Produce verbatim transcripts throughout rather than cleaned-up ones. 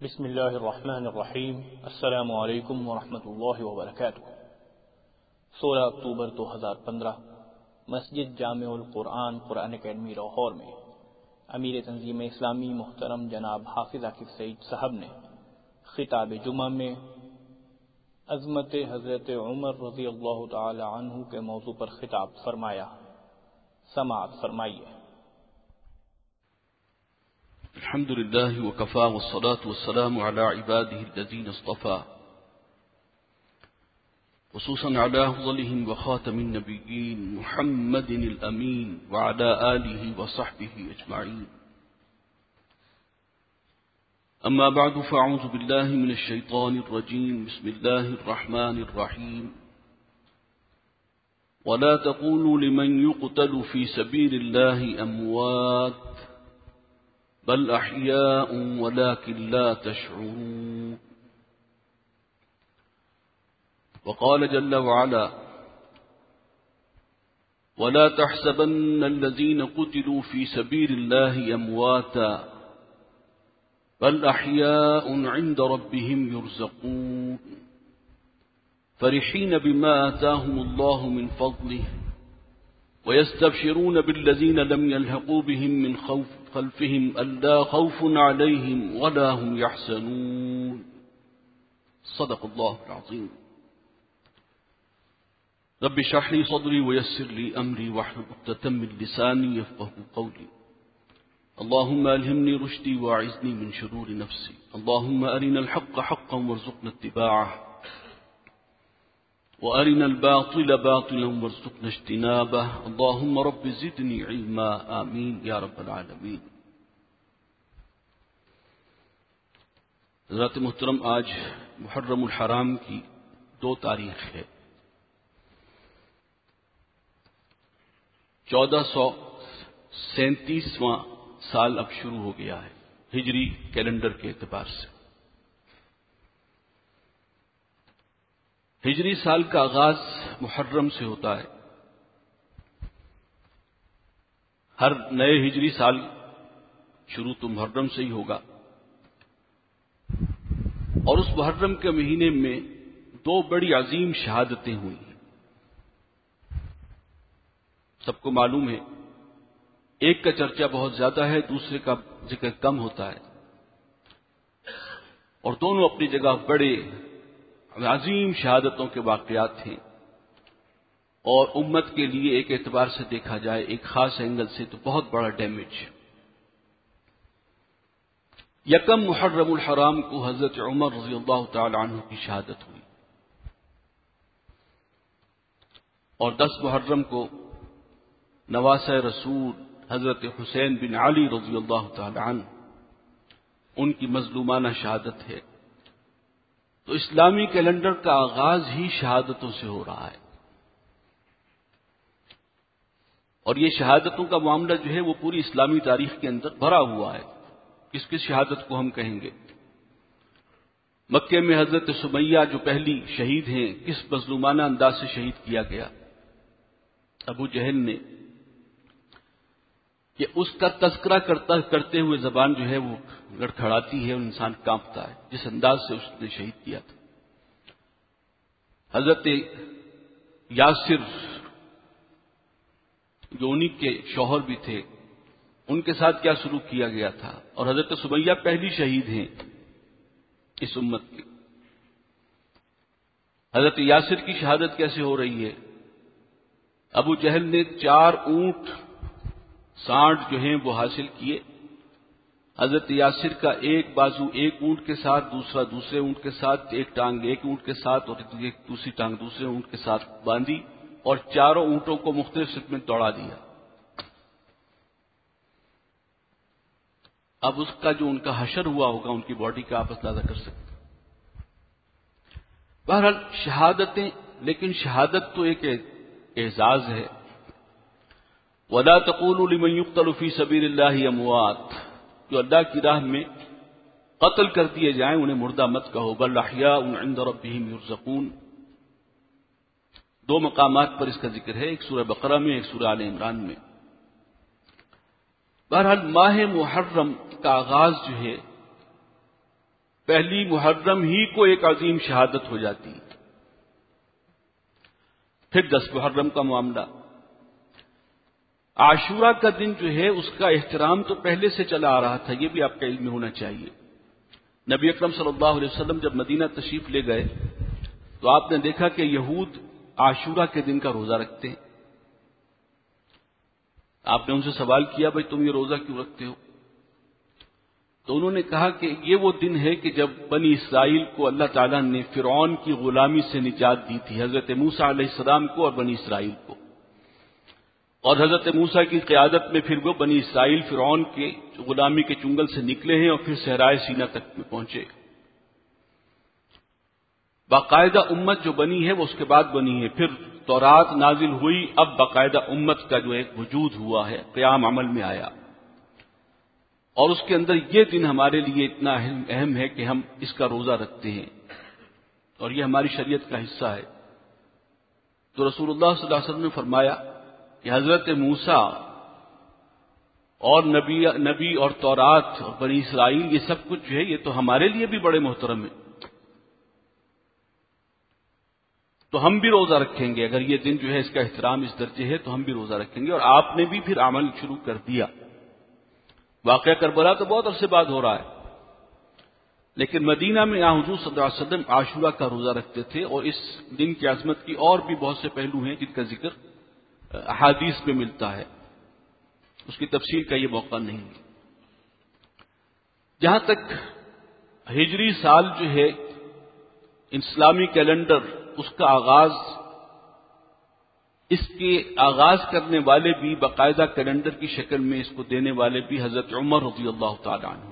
بسم اللہ الرحمن الرحیم۔ السلام علیکم ورحمۃ اللہ وبرکاتہ۔ سولہ اکتوبر دو ہزار پندرہ مسجد جامع القرآن قرآن اکیڈمی لاہور میں امیر تنظیم اسلامی محترم جناب حافظ عاقب سعید صاحب نے خطاب جمعہ میں عظمت حضرت عمر رضی اللہ تعالی عنہ کے موضوع پر خطاب فرمایا۔ سماعت فرمائیے۔ الحمد لله وكفى والصلاة والسلام على عباده الذين اصطفى، خصوصا على أفضلهم وخاتم النبيين محمد الأمين وعلى آله وصحبه أجمعين. أما بعد فأعوذ بالله من الشيطان الرجيم. بسم الله الرحمن الرحيم. ولا تقولوا لمن يقتل في سبيل الله أموات بل أحياء ولكن لا تشعرون. وقال جل وعلا: ولا تحسبن الذين قتلوا في سبيل الله أمواتا بل أحياء عند ربهم يرزقون فرحين بما آتاهم الله من فضله ويستبشرون بالذين لم يلحقوا بهم من خوف خلفهم ألا خوف عليهم ولا هم يحزنون. صدق الله العظيم. رب اشرح لي صدري ويسر لي أمري واحلل عقدة من لساني يفقهوا قولي. اللهم ألهمني رشدي واعذني من شرور نفسي. اللهم أرنا الحق حقا وارزقنا اتباعه وأرنا الباطل باطلا وارزقنا اجتنابه. اللهم رب زدني علما. آمين يا رب العالمين. حضرات محترم، آج محرم الحرام کی دو تاریخ ہے۔ چودہ سو سینتیسواں سال اب شروع ہو گیا ہے ہجری کیلنڈر کے اعتبار سے۔ ہجری سال کا آغاز محرم سے ہوتا ہے۔ ہر نئے ہجری سال شروع تو محرم سے ہی ہوگا، اور اس محرم کے مہینے میں دو بڑی عظیم شہادتیں ہوئی ہیں۔ سب کو معلوم ہے، ایک کا چرچا بہت زیادہ ہے، دوسرے کا ذکر کم ہوتا ہے، اور دونوں اپنی جگہ بڑے عظیم شہادتوں کے واقعات ہیں، اور امت کے لیے ایک اعتبار سے دیکھا جائے، ایک خاص اینگل سے تو بہت بڑا ڈیمیج۔ یکم محرم الحرام کو حضرت عمر رضی اللہ تعالی عنہ کی شہادت ہوئی، اور دس محرم کو نواسہ رسول حضرت حسین بن علی رضی اللہ تعالی عنہ ان کی مظلومانہ شہادت ہے۔ تو اسلامی کیلنڈر کا آغاز ہی شہادتوں سے ہو رہا ہے، اور یہ شہادتوں کا معاملہ جو ہے وہ پوری اسلامی تاریخ کے اندر بھرا ہوا ہے۔ کس کس شہادت کو ہم کہیں گے؟ مکے میں حضرت سمیہ جو پہلی شہید ہیں، کس مظلومانہ انداز سے شہید کیا گیا؟ ابو جہل نے، کہ اس کا تذکرہ کرتا کرتے ہوئے زبان جو ہے وہ لڑکھڑاتی ہے، انسان کانپتا ہے، جس انداز سے اس نے شہید کیا تھا۔ حضرت یاسر جو انہی کے شوہر بھی تھے، ان کے ساتھ کیا سلوک کیا گیا تھا؟ اور حضرت سمیہ پہلی شہید ہیں اس امت کی۔ حضرت یاسر کی شہادت کیسے ہو رہی ہے؟ ابو جہل نے چار اونٹ سانڈ جو ہیں وہ حاصل کیے، حضرت یاسر کا ایک بازو ایک اونٹ کے ساتھ، دوسرا دوسرے اونٹ کے ساتھ، ایک ٹانگ ایک اونٹ کے ساتھ اور ایک دوسری ٹانگ دوسرے اونٹ کے ساتھ باندھی، اور چاروں اونٹوں کو مختلف سمت میں دوڑا دیا۔ اب اس کا جو ان کا حشر ہوا ہوگا، ان کی باڈی کا آپ اندازہ کر سکتے ہیں۔ بہرحال شہادتیں، لیکن شہادت تو ایک اعزاز ہے۔ وَلَا تَقُولُوا لِمَن يُقْتَلُ فِي سَبِيلِ اللَّهِ أَمْوَاتٌ، جو اللہ کی راہ میں قتل کر دیے جائیں انہیں مردہ مت کہو، بل احیاء عند ربهم يرزقون۔ دو مقامات پر اس کا ذکر ہے، ایک سورہ بقرہ میں، ایک سورہ آل عمران میں۔ بہرحال ماہ محرم کا آغاز جو ہے پہلی محرم ہی کو ایک عظیم شہادت ہو جاتی. پھر دس محرم کا معاملہ. عاشورہ کا دن جو ہے اس کا احترام تو پہلے سے چلا آ رہا تھا، یہ بھی آپ کا علم میں ہونا چاہیے. نبی اکرم صلی اللہ علیہ وسلم جب مدینہ تشریف لے گئے تو آپ نے دیکھا کہ یہود عاشورہ کے دن کا روزہ رکھتے ہیں. آپ نے ان سے سوال کیا بھائی تم یہ روزہ کیوں رکھتے ہو؟ تو انہوں نے کہا کہ یہ وہ دن ہے کہ جب بنی اسرائیل کو اللہ تعالیٰ نے فرعون کی غلامی سے نجات دی تھی، حضرت موسیٰ علیہ السلام کو اور بنی اسرائیل کو. اور حضرت موسیٰ کی قیادت میں پھر وہ بنی اسرائیل فرعون کے غلامی کے چنگل سے نکلے ہیں اور پھر صحرائے سینا تک میں پہنچے. باقاعدہ امت جو بنی ہے وہ اس کے بعد بنی ہے. پھر تورات نازل ہوئی، اب باقاعدہ امت کا جو ایک وجود ہوا ہے، قیام عمل میں آیا. اور اس کے اندر یہ دن ہمارے لیے اتنا اہم ہے کہ ہم اس کا روزہ رکھتے ہیں اور یہ ہماری شریعت کا حصہ ہے. تو رسول اللہ صلی اللہ علیہ وسلم نے فرمایا کہ حضرت موسیٰ اور نبی نبی اور تورات اور بنی اسرائیل یہ سب کچھ جو ہے یہ تو ہمارے لیے بھی بڑے محترم ہیں، تو ہم بھی روزہ رکھیں گے. اگر یہ دن جو ہے اس کا احترام اس درجے ہے تو ہم بھی روزہ رکھیں گے. اور آپ نے بھی پھر عمل شروع کر دیا. واقعہ کربلا تو بہت عرصے بعد ہو رہا ہے، لیکن مدینہ میں یہاں حضور صلی اللہ علیہ وسلم عاشورہ کا روزہ رکھتے تھے. اور اس دن کی عظمت کی اور بھی بہت سے پہلو ہیں جن کا ذکر احادیث میں ملتا ہے، اس کی تفصیل کا یہ موقع نہیں. جہاں تک ہجری سال جو ہے اسلامی کیلنڈر اس کا آغاز، اس کے آغاز کرنے والے بھی باقاعدہ کیلنڈر کی شکل میں اس کو دینے والے بھی حضرت عمر رضی اللہ تعالی عنہ.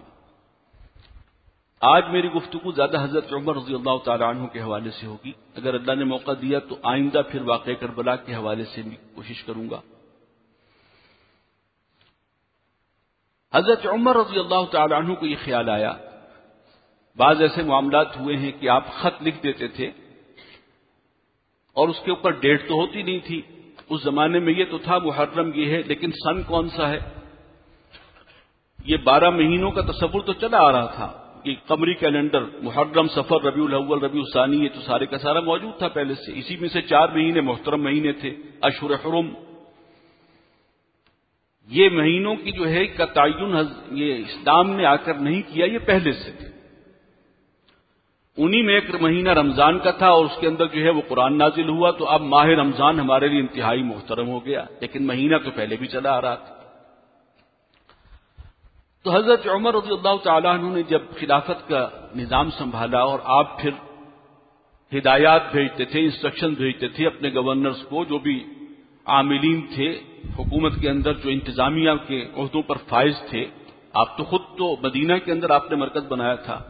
آج میری گفتگو زیادہ حضرت عمر رضی اللہ تعالی عنہ کے حوالے سے ہوگی. اگر اللہ نے موقع دیا تو آئندہ پھر واقعہ کربلا کے حوالے سے بھی کوشش کروں گا. حضرت عمر رضی اللہ تعالی عنہ کو یہ خیال آیا، بعض ایسے معاملات ہوئے ہیں کہ آپ خط لکھ دیتے تھے اور اس کے اوپر ڈیٹ تو ہوتی نہیں تھی. اس زمانے میں یہ تو تھا محرم یہ ہے، لیکن سن کون سا ہے یہ بارہ مہینوں کا تصور تو چلا آ رہا تھا. یہ قمری کیلنڈر محرم، صفر، ربیع الاول، ربیع الثانی، یہ تو سارے کا سارا موجود تھا پہلے سے. اسی میں سے چار مہینے محترم مہینے تھے، اشہر حرم. یہ مہینوں کی جو ہے کا تعین یہ اسلام نے آ کر نہیں کیا، یہ پہلے سے تھے. انہی میں ایک مہینہ رمضان کا تھا اور اس کے اندر جو ہے وہ قرآن نازل ہوا، تو اب ماہ رمضان ہمارے لیے انتہائی محترم ہو گیا، لیکن مہینہ تو پہلے بھی چلا آ رہا تھا. تو حضرت عمر رضی اللہ تعالیٰ عنہ نے جب خلافت کا نظام سنبھالا اور آپ پھر ہدایات بھیجتے تھے، انسٹرکشن بھیجتے تھے اپنے گورنرز کو، جو بھی عاملین تھے حکومت کے اندر جو انتظامیہ کے عہدوں پر فائز تھے. آپ تو خود تو مدینہ کے اندر آپ نے مرکز بنایا تھا،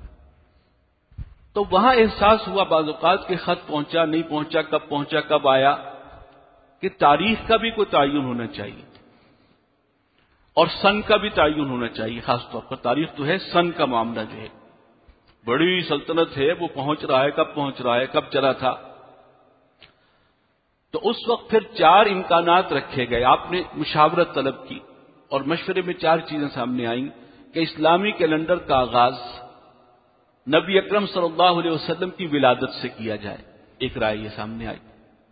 تو وہاں احساس ہوا بعض اوقات کہ خط پہنچا نہیں پہنچا، کب پہنچا کب آیا، کہ تاریخ کا بھی کوئی تعین ہونا چاہیے اور سن کا بھی تعین ہونا چاہیے. خاص طور پر تاریخ تو ہے، سن کا معاملہ جو ہے بڑی سلطنت ہے، وہ پہنچ رہا ہے کب پہنچ رہا ہے کب چلا تھا. تو اس وقت پھر چار امکانات رکھے گئے. آپ نے مشاورت طلب کی اور مشورے میں چار چیزیں سامنے آئیں کہ اسلامی کیلنڈر کا آغاز نبی اکرم صلی اللہ علیہ وسلم کی ولادت سے کیا جائے. ایک رائے یہ سامنے آئی.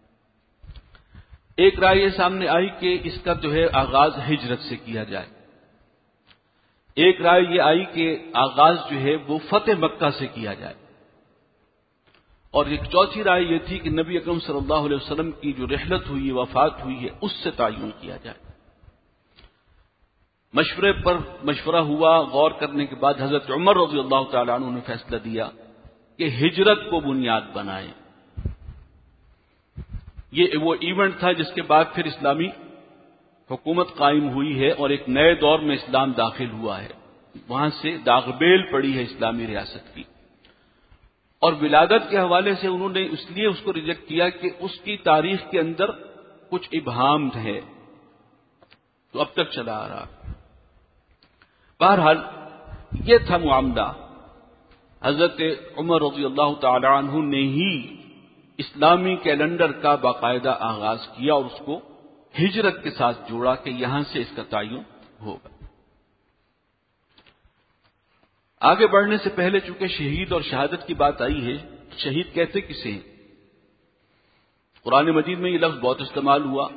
ایک رائے یہ سامنے آئی کہ اس کا جو ہے آغاز ہجرت سے کیا جائے. ایک رائے یہ آئی کہ آغاز جو ہے وہ فتح مکہ سے کیا جائے. اور ایک چوتھی رائے یہ تھی کہ نبی اکرم صلی اللہ علیہ وسلم کی جو رحلت ہوئی وفات ہوئی ہے اس سے تعین کیا جائے. مشورے پر مشورہ ہوا، غور کرنے کے بعد حضرت عمر رضی اللہ تعالی عنہ نے فیصلہ دیا کہ ہجرت کو بنیاد بنائیں. یہ وہ ایونٹ تھا جس کے بعد پھر اسلامی حکومت قائم ہوئی ہے اور ایک نئے دور میں اسلام داخل ہوا ہے. وہاں سے داغبیل پڑی ہے اسلامی ریاست کی. اور ولادت کے حوالے سے انہوں نے اس لیے اس کو ریجیکٹ کیا کہ اس کی تاریخ کے اندر کچھ ابہام ہے، تو اب تک چلا آ رہا. بہرحال یہ تھا معاملہ. حضرت عمر رضی اللہ تعالی عنہ نے ہی اسلامی کیلنڈر کا باقاعدہ آغاز کیا اور اس کو ہجرت کے ساتھ جوڑا کہ یہاں سے اس کا تعین ہوگا. آگے بڑھنے سے پہلے چونکہ شہید اور شہادت کی بات آئی ہے، شہید کہتے کسے ہیں؟ قرآن مجید میں یہ لفظ بہت استعمال ہوا،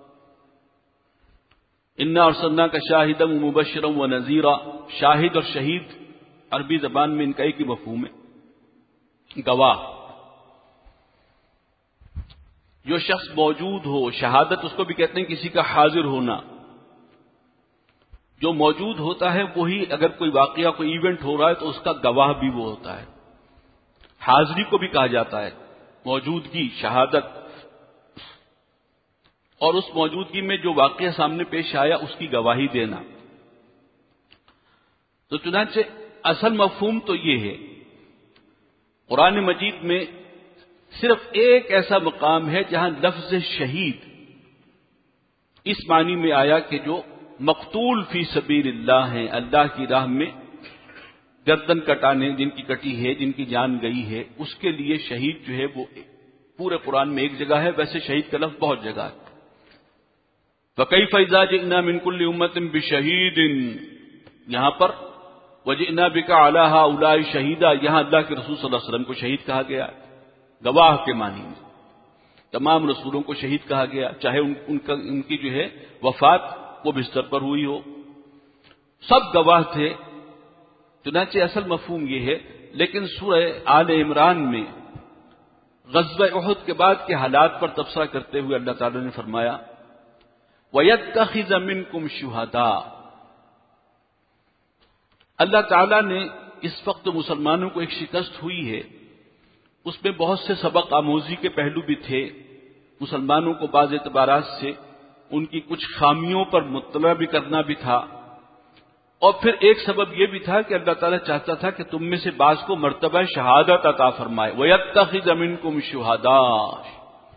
انا ارسلناک شاہدا ومبشرا ونذیرا۔ شاہد اور شہید عربی زبان میں ان کا ایک ہی مفہوم ہے، گواہ۔ جو شخص موجود ہو، شہادت اس کو بھی کہتے ہیں کسی کا حاضر ہونا۔ جو موجود ہوتا ہے وہی، اگر کوئی واقعہ کوئی ایونٹ ہو رہا ہے تو اس کا گواہ بھی وہ ہوتا ہے۔ حاضری کو بھی کہا جاتا ہے موجودگی، شہادت، اور اس موجودگی میں جو واقعہ سامنے پیش آیا اس کی گواہی دینا۔ تو چنانچہ اصل مفہوم تو یہ ہے، قرآن مجید میں صرف ایک ایسا مقام ہے جہاں لفظ شہید اس معنی میں آیا کہ جو مقتول فی سبیل اللہ ہیں، اللہ کی راہ میں گردن کٹانے، جن کی کٹی ہے، جن کی جان گئی ہے، اس کے لیے شہید جو ہے وہ پورے قرآن میں ایک جگہ ہے۔ ویسے شہید کا لفظ بہت جگہ ہے۔ وَكَيْفَ إِذَا جِئْنَا مِنْ كُلِّ أُمَّةٍ بِشَهِيدٍ، یہاں پر وَجِئْنَا بِكَ عَلَىٰ هَٰؤُلَاءِ شَهِيدًا، یہاں اللہ کے رسول صلی اللہ علیہ وسلم کو شہید کہا گیا، گواہ کے معنی میں۔ تمام رسولوں کو شہید کہا گیا، چاہے ان, ان, کا, ان کی جو ہے وفات وہ بستر پر ہوئی ہو، سب گواہ تھے۔ چنانچہ اصل مفہوم یہ ہے، لیکن سورہ آل عمران میں غزوہ احد کے بعد کے حالات پر تبصرہ کرتے ہوئے اللہ تعالی نے فرمایا وَيَتَّخِذَ مِنْكُمْ شُهَدَاءَ۔ اللہ تعالیٰ نے اس وقت مسلمانوں کو ایک شکست ہوئی ہے، اس میں بہت سے سبق آموزی کے پہلو بھی تھے، مسلمانوں کو بعض اعتبارات سے ان کی کچھ خامیوں پر مطلع بھی کرنا بھی تھا، اور پھر ایک سبب یہ بھی تھا کہ اللہ تعالیٰ چاہتا تھا کہ تم میں سے بعض کو مرتبہ شہادت عطا فرمائے۔ وَيَتَّخِذَ مِنْكُمْ شُهَدَاءَ،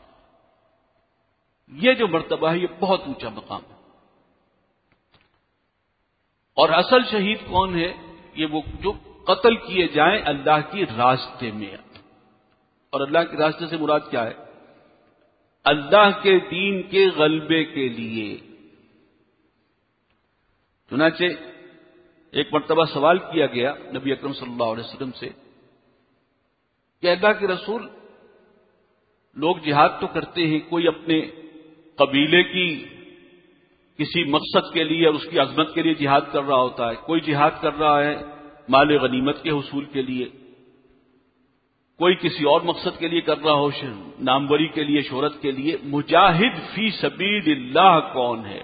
یہ جو مرتبہ ہے یہ بہت اونچا مقام ہے۔ اور اصل شہید کون ہے؟ یہ وہ جو قتل کیے جائیں اللہ کی راستے میں۔ اور اللہ کے راستے سے مراد کیا ہے؟ اللہ کے دین کے غلبے کے لیے۔ چنانچہ ایک مرتبہ سوال کیا گیا نبی اکرم صلی اللہ علیہ وسلم سے کہ اللہ کے رسول، لوگ جہاد تو کرتے ہیں، کوئی اپنے قبیلے کی کسی مقصد کے لیے اور اس کی عظمت کے لیے جہاد کر رہا ہوتا ہے، کوئی جہاد کر رہا ہے مال غنیمت کے حصول کے لیے، کوئی کسی اور مقصد کے لیے کر رہا ہو، ناموری کے لیے، شہرت کے لیے۔ مجاہد فی سبیل اللہ کون ہے؟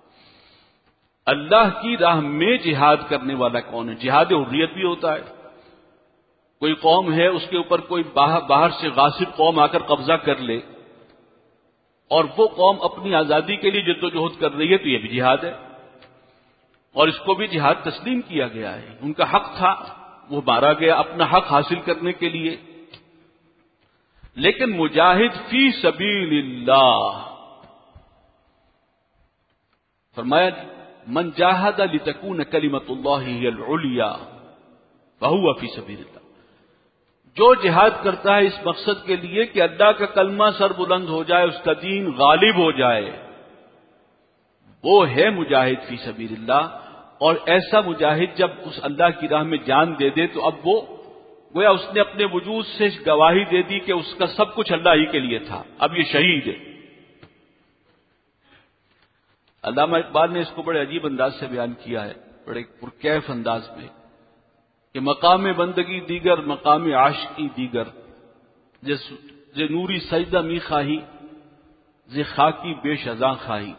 اللہ کی راہ میں جہاد کرنے والا کون ہے؟ جہاد حریت بھی ہوتا ہے، کوئی قوم ہے اس کے اوپر کوئی باہر سے غاصب قوم آ کر قبضہ کر لے اور وہ قوم اپنی آزادی کے لیے جدوجہد کر رہی ہے تو یہ بھی جہاد ہے، اور اس کو بھی جہاد تسلیم کیا گیا ہے۔ ان کا حق تھا، وہ مارا گیا اپنا حق حاصل کرنے کے لیے۔ لیکن مجاہد فی سبیل اللہ، فرمایا من جاہد لتکون کلمۃ اللہ ہی العلیٰ فہو فی سبیل اللہ، جو جہاد کرتا ہے اس مقصد کے لیے کہ اللہ کا کلمہ سر بلند ہو جائے، اس کا دین غالب ہو جائے، وہ ہے مجاہد فی سبیل اللہ۔ اور ایسا مجاہد جب اس اللہ کی راہ میں جان دے دے تو اب وہ گویا اس نے اپنے وجود سے گواہی دے دی کہ اس کا سب کچھ اللہ ہی کے لیے تھا، اب یہ شہید ہے۔ علامہ اقبال نے اس کو بڑے عجیب انداز سے بیان کیا ہے، بڑے پرکیف انداز میں، کہ مقام بندگی دیگر مقام عاشقی دیگر، ز نوری سجدہ می خواہی ز خاکی بے شزاں خواہی۔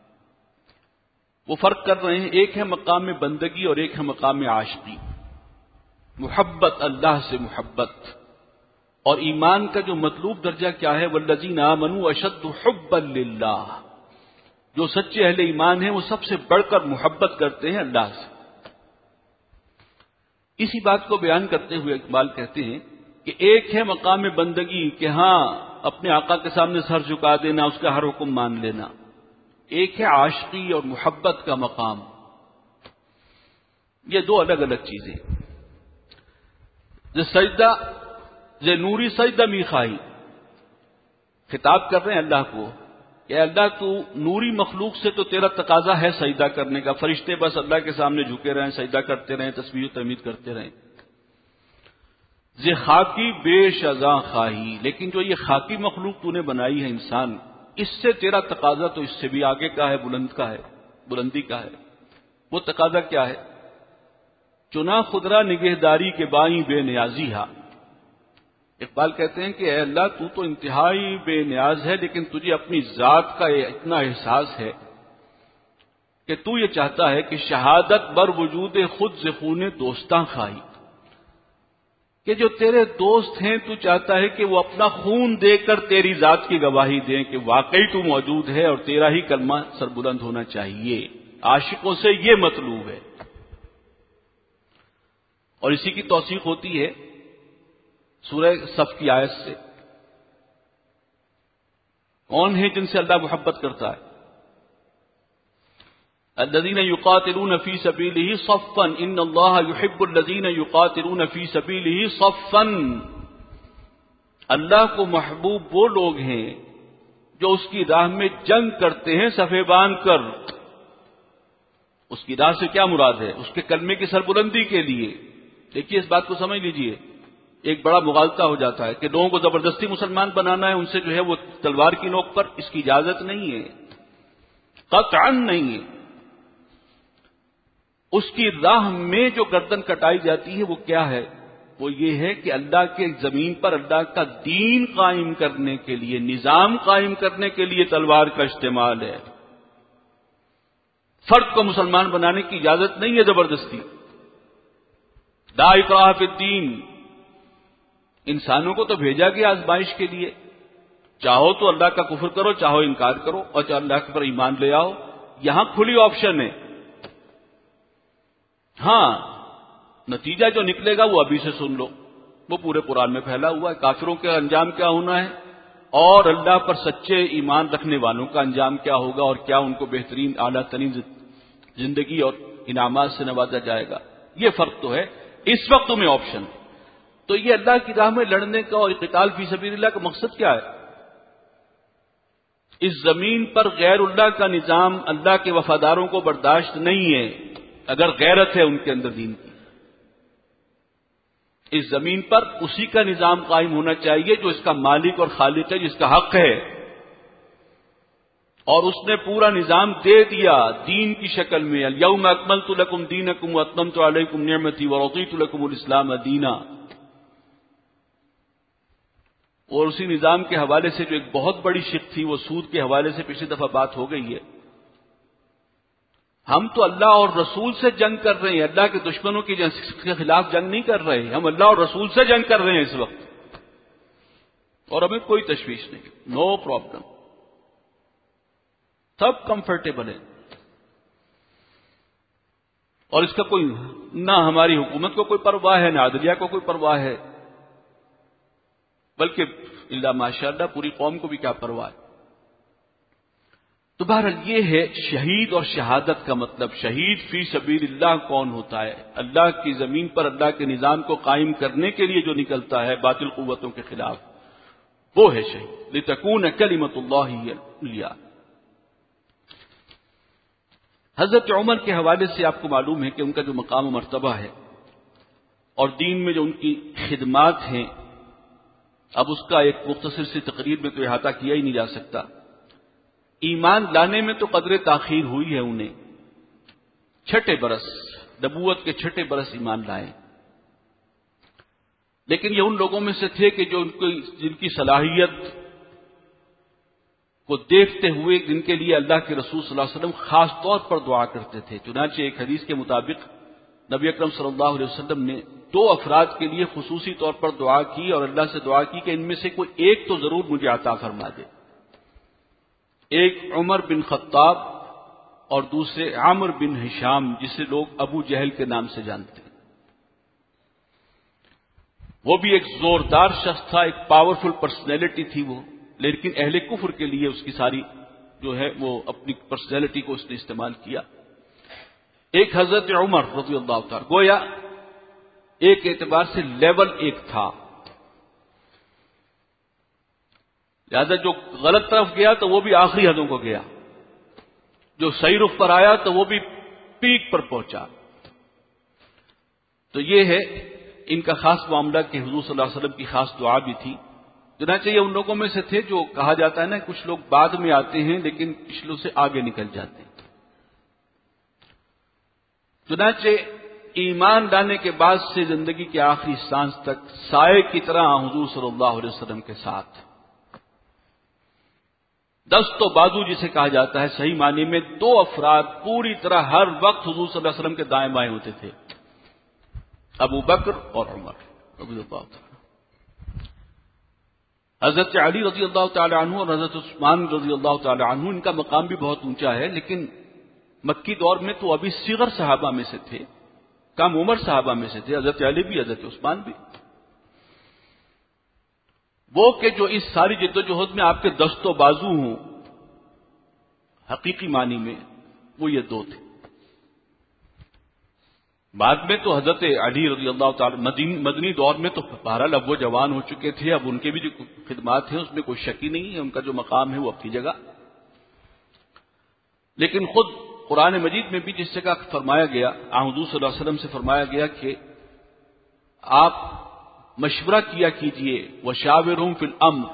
وہ فرق کر رہے ہیں، ایک ہے مقام بندگی اور ایک ہے مقام عاشقی، محبت، اللہ سے محبت۔ اور ایمان کا جو مطلوب درجہ کیا ہے؟ والذین آمنوا اشد حبا للہ، جو سچے اہل ایمان ہیں وہ سب سے بڑھ کر محبت کرتے ہیں اللہ سے۔ اسی بات کو بیان کرتے ہوئے اقبال کہتے ہیں کہ ایک ہے مقام بندگی کہ ہاں اپنے آقا کے سامنے سر جھکا دینا، اس کا ہر حکم مان لینا، ایک ہے عاشقی اور محبت کا مقام۔ یہ دو الگ الگ چیزیں۔ جو سجدہ جو نوری سجدہ می خواہی، خطاب کر رہے ہیں اللہ کو کہ اللہ تو نوری مخلوق سے تو تیرا تقاضا ہے سجدہ کرنے کا، فرشتے بس اللہ کے سامنے جھکے رہیں، سجدہ کرتے رہیں، تسبیح و تحمید کرتے رہیں، ز خاکی بے شزاں خواہی، لیکن جو یہ خاکی مخلوق تو نے بنائی ہے انسان، اس سے تیرا تقاضا تو اس سے بھی آگے کا ہے، بلند کا ہے، بلندی کا ہے۔ وہ تقاضا کیا ہے؟ چنا خدرا نگہداری کے بائیں بے نیازی ہا۔ اقبال کہتے ہیں کہ اے اللہ تو تو انتہائی بے نیاز ہے، لیکن تجھے اپنی ذات کا اتنا احساس ہے کہ تو یہ چاہتا ہے کہ شہادت بر وجود خود ز خون دوستاں خواہی، کہ جو تیرے دوست ہیں تو چاہتا ہے کہ وہ اپنا خون دے کر تیری ذات کی گواہی دیں کہ واقعی تو موجود ہے اور تیرا ہی کلمہ سربلند ہونا چاہیے۔ عاشقوں سے یہ مطلوب ہے، اور اسی کی توثیق ہوتی ہے سورہ صف کی آیت سے۔ کون ہیں جن سے اللہ محبت کرتا ہے؟ الذین یقاتلون فی سبیلہ صفا ان اللہ یحب الذین یقاتلون فی سبیلہ صفا۔ اللہ کو محبوب وہ لوگ ہیں جو اس کی راہ میں جنگ کرتے ہیں صفے باندھ کر۔ اس کی راہ سے کیا مراد ہے؟ اس کے کلمے کی سربلندی کے لیے۔ دیکھیے اس بات کو سمجھ لیجئے، ایک بڑا مغالطہ ہو جاتا ہے کہ لوگوں کو زبردستی مسلمان بنانا ہے، ان سے جو ہے وہ تلوار کی نوک پر، اس کی اجازت نہیں ہے، قطعا نہیں ہے۔ اس کی راہ میں جو گردن کٹائی جاتی ہے وہ کیا ہے؟ وہ یہ ہے کہ اللہ کے زمین پر اللہ کا دین قائم کرنے کے لیے، نظام قائم کرنے کے لیے تلوار کا استعمال ہے۔ فرد کو مسلمان بنانے کی اجازت نہیں ہے زبردستی۔ لا اکراہ فی الدین، انسانوں کو تو بھیجا گیا آزمائش کے لیے، چاہو تو اللہ کا کفر کرو، چاہو انکار کرو، اور چاہو اللہ پر ایمان لے آؤ، یہاں کھلی آپشن ہے۔ ہاں نتیجہ جو نکلے گا وہ ابھی سے سن لو، وہ پورے قرآن میں پھیلا ہوا ہے۔ کافروں کا انجام کیا ہونا ہے اور اللہ پر سچے ایمان رکھنے والوں کا انجام کیا ہوگا، اور کیا ان کو بہترین اعلیٰ ترین زندگی اور انعامات سے نوازا جائے گا، یہ فرق تو ہے۔ اس وقت تمہیں آپشن ہے۔ تو یہ اللہ کی راہ میں لڑنے کا اور قتال فی سبیل اللہ کا مقصد کیا ہے؟ اس زمین پر غیر اللہ کا نظام اللہ کے وفاداروں کو برداشت نہیں ہے، اگر غیرت ہے ان کے اندر دین کی۔ اس زمین پر اسی کا نظام قائم ہونا چاہیے جو اس کا مالک اور خالق ہے، جس کا حق ہے، اور اس نے پورا نظام دے دیا دین کی شکل میں۔ الیوم اکملت لکم دینکم واتممت علیکم نعمتی ورضیت لکم الاسلام دینا۔ اور اسی نظام کے حوالے سے جو ایک بہت بڑی شق تھی وہ سود کے حوالے سے پچھلی دفعہ بات ہو گئی ہے۔ ہم تو اللہ اور رسول سے جنگ کر رہے ہیں، اللہ کے دشمنوں کی کے خلاف جنگ نہیں کر رہے، ہم اللہ اور رسول سے جنگ کر رہے ہیں اس وقت، اور ہمیں کوئی تشویش نہیں، نو پرابلم، سب کمفرٹیبل ہے۔ اور اس کا کوئی نہ ہماری حکومت کو کوئی پرواہ ہے، نہ عدلیہ کو کوئی پرواہ ہے، بلکہ اللہ ماشاءاللہ پوری قوم کو بھی کیا پرواہ ہے۔ تو بہرحال یہ ہے شہید اور شہادت کا مطلب۔ شہید فی سبیل اللہ کون ہوتا ہے؟ اللہ کی زمین پر اللہ کے نظام کو قائم کرنے کے لیے جو نکلتا ہے باطل قوتوں کے خلاف، وہ ہے شہید۔ لتکون کلمۃ اللہ ہی العلیٰ۔ حضرت عمر کے حوالے سے آپ کو معلوم ہے کہ ان کا جو مقام و مرتبہ ہے اور دین میں جو ان کی خدمات ہیں، اب اس کا ایک مختصر سی تقریر میں تو احاطہ کیا ہی نہیں جا سکتا۔ ایمان لانے میں تو قدر تاخیر ہوئی ہے انہیں، چھٹے برس نبوت کے چھٹے برس ایمان لائے، لیکن یہ ان لوگوں میں سے تھے کہ جو ان کو جن کی صلاحیت کو دیکھتے ہوئے جن کے لیے اللہ کے رسول صلی اللہ علیہ وسلم خاص طور پر دعا کرتے تھے۔ چنانچہ ایک حدیث کے مطابق نبی اکرم صلی اللہ علیہ وسلم نے دو افراد کے لیے خصوصی طور پر دعا کی اور اللہ سے دعا کی کہ ان میں سے کوئی ایک تو ضرور مجھے عطا فرما دے۔ ایک عمر بن خطاب اور دوسرے عامر بن ہشام، جسے لوگ ابو جہل کے نام سے جانتے ہیں۔ وہ بھی ایک زوردار شخص تھا، ایک پاورفل پرسنالٹی تھی وہ، لیکن اہل کفر کے لیے اس کی ساری جو ہے وہ اپنی پرسنالٹی کو اس نے استعمال کیا۔ ایک حضرت عمر رضی اللہ تعالی، گویا ایک اعتبار سے لیول ایک تھا، لہذا جو غلط طرف گیا تو وہ بھی آخری حدوں کو گیا، جو صحیح رخ پر آیا تو وہ بھی پیک پر پہنچا۔ تو یہ ہے ان کا خاص معاملہ کہ حضور صلی اللہ علیہ وسلم کی خاص دعا بھی تھی. چنانچہ یہ ان لوگوں میں سے تھے جو کہا جاتا ہے نا کچھ لوگ بعد میں آتے ہیں لیکن پچھلوں سے آگے نکل جاتے ہیں. چنانچہ ایمان لانے کے بعد سے زندگی کے آخری سانس تک سائے کی طرح حضور صلی اللہ علیہ وسلم کے ساتھ، دست و بازو جسے کہا جاتا ہے صحیح معنی میں، دو افراد پوری طرح ہر وقت حضور صلی اللہ علیہ وسلم کے دائیں بائیں ہوتے تھے، ابو بکر اور عمر رضی اللہ تعالی. حضرت علی رضی اللہ تعالی عنہ اور حضرت عثمان رضی اللہ تعالی عنہ، ان کا مقام بھی بہت اونچا ہے، لیکن مکی دور میں تو ابھی صغر صحابہ میں سے تھے، کم عمر صحابہ میں سے تھے، حضرت علی بھی حضرت عثمان بھی. وہ کہ جو اس ساری جدوجہد میں آپ کے دست و بازو ہوں حقیقی معنی میں، وہ یہ دو تھے. بعد میں تو حضرت علی رضی اللہ تعالی مدنی دور میں تو بہرحال اب وہ جوان ہو چکے تھے، اب ان کے بھی جو خدمات ہیں اس میں کوئی شک ہی نہیں ہے، ان کا جو مقام ہے وہ اپنی جگہ. لیکن خود قرآن مجید میں بھی جس جگہ فرمایا گیا، حضور صلی اللہ علیہ وسلم سے فرمایا گیا کہ آپ مشورہ کیا کیجئے وشاورہم فی الامر.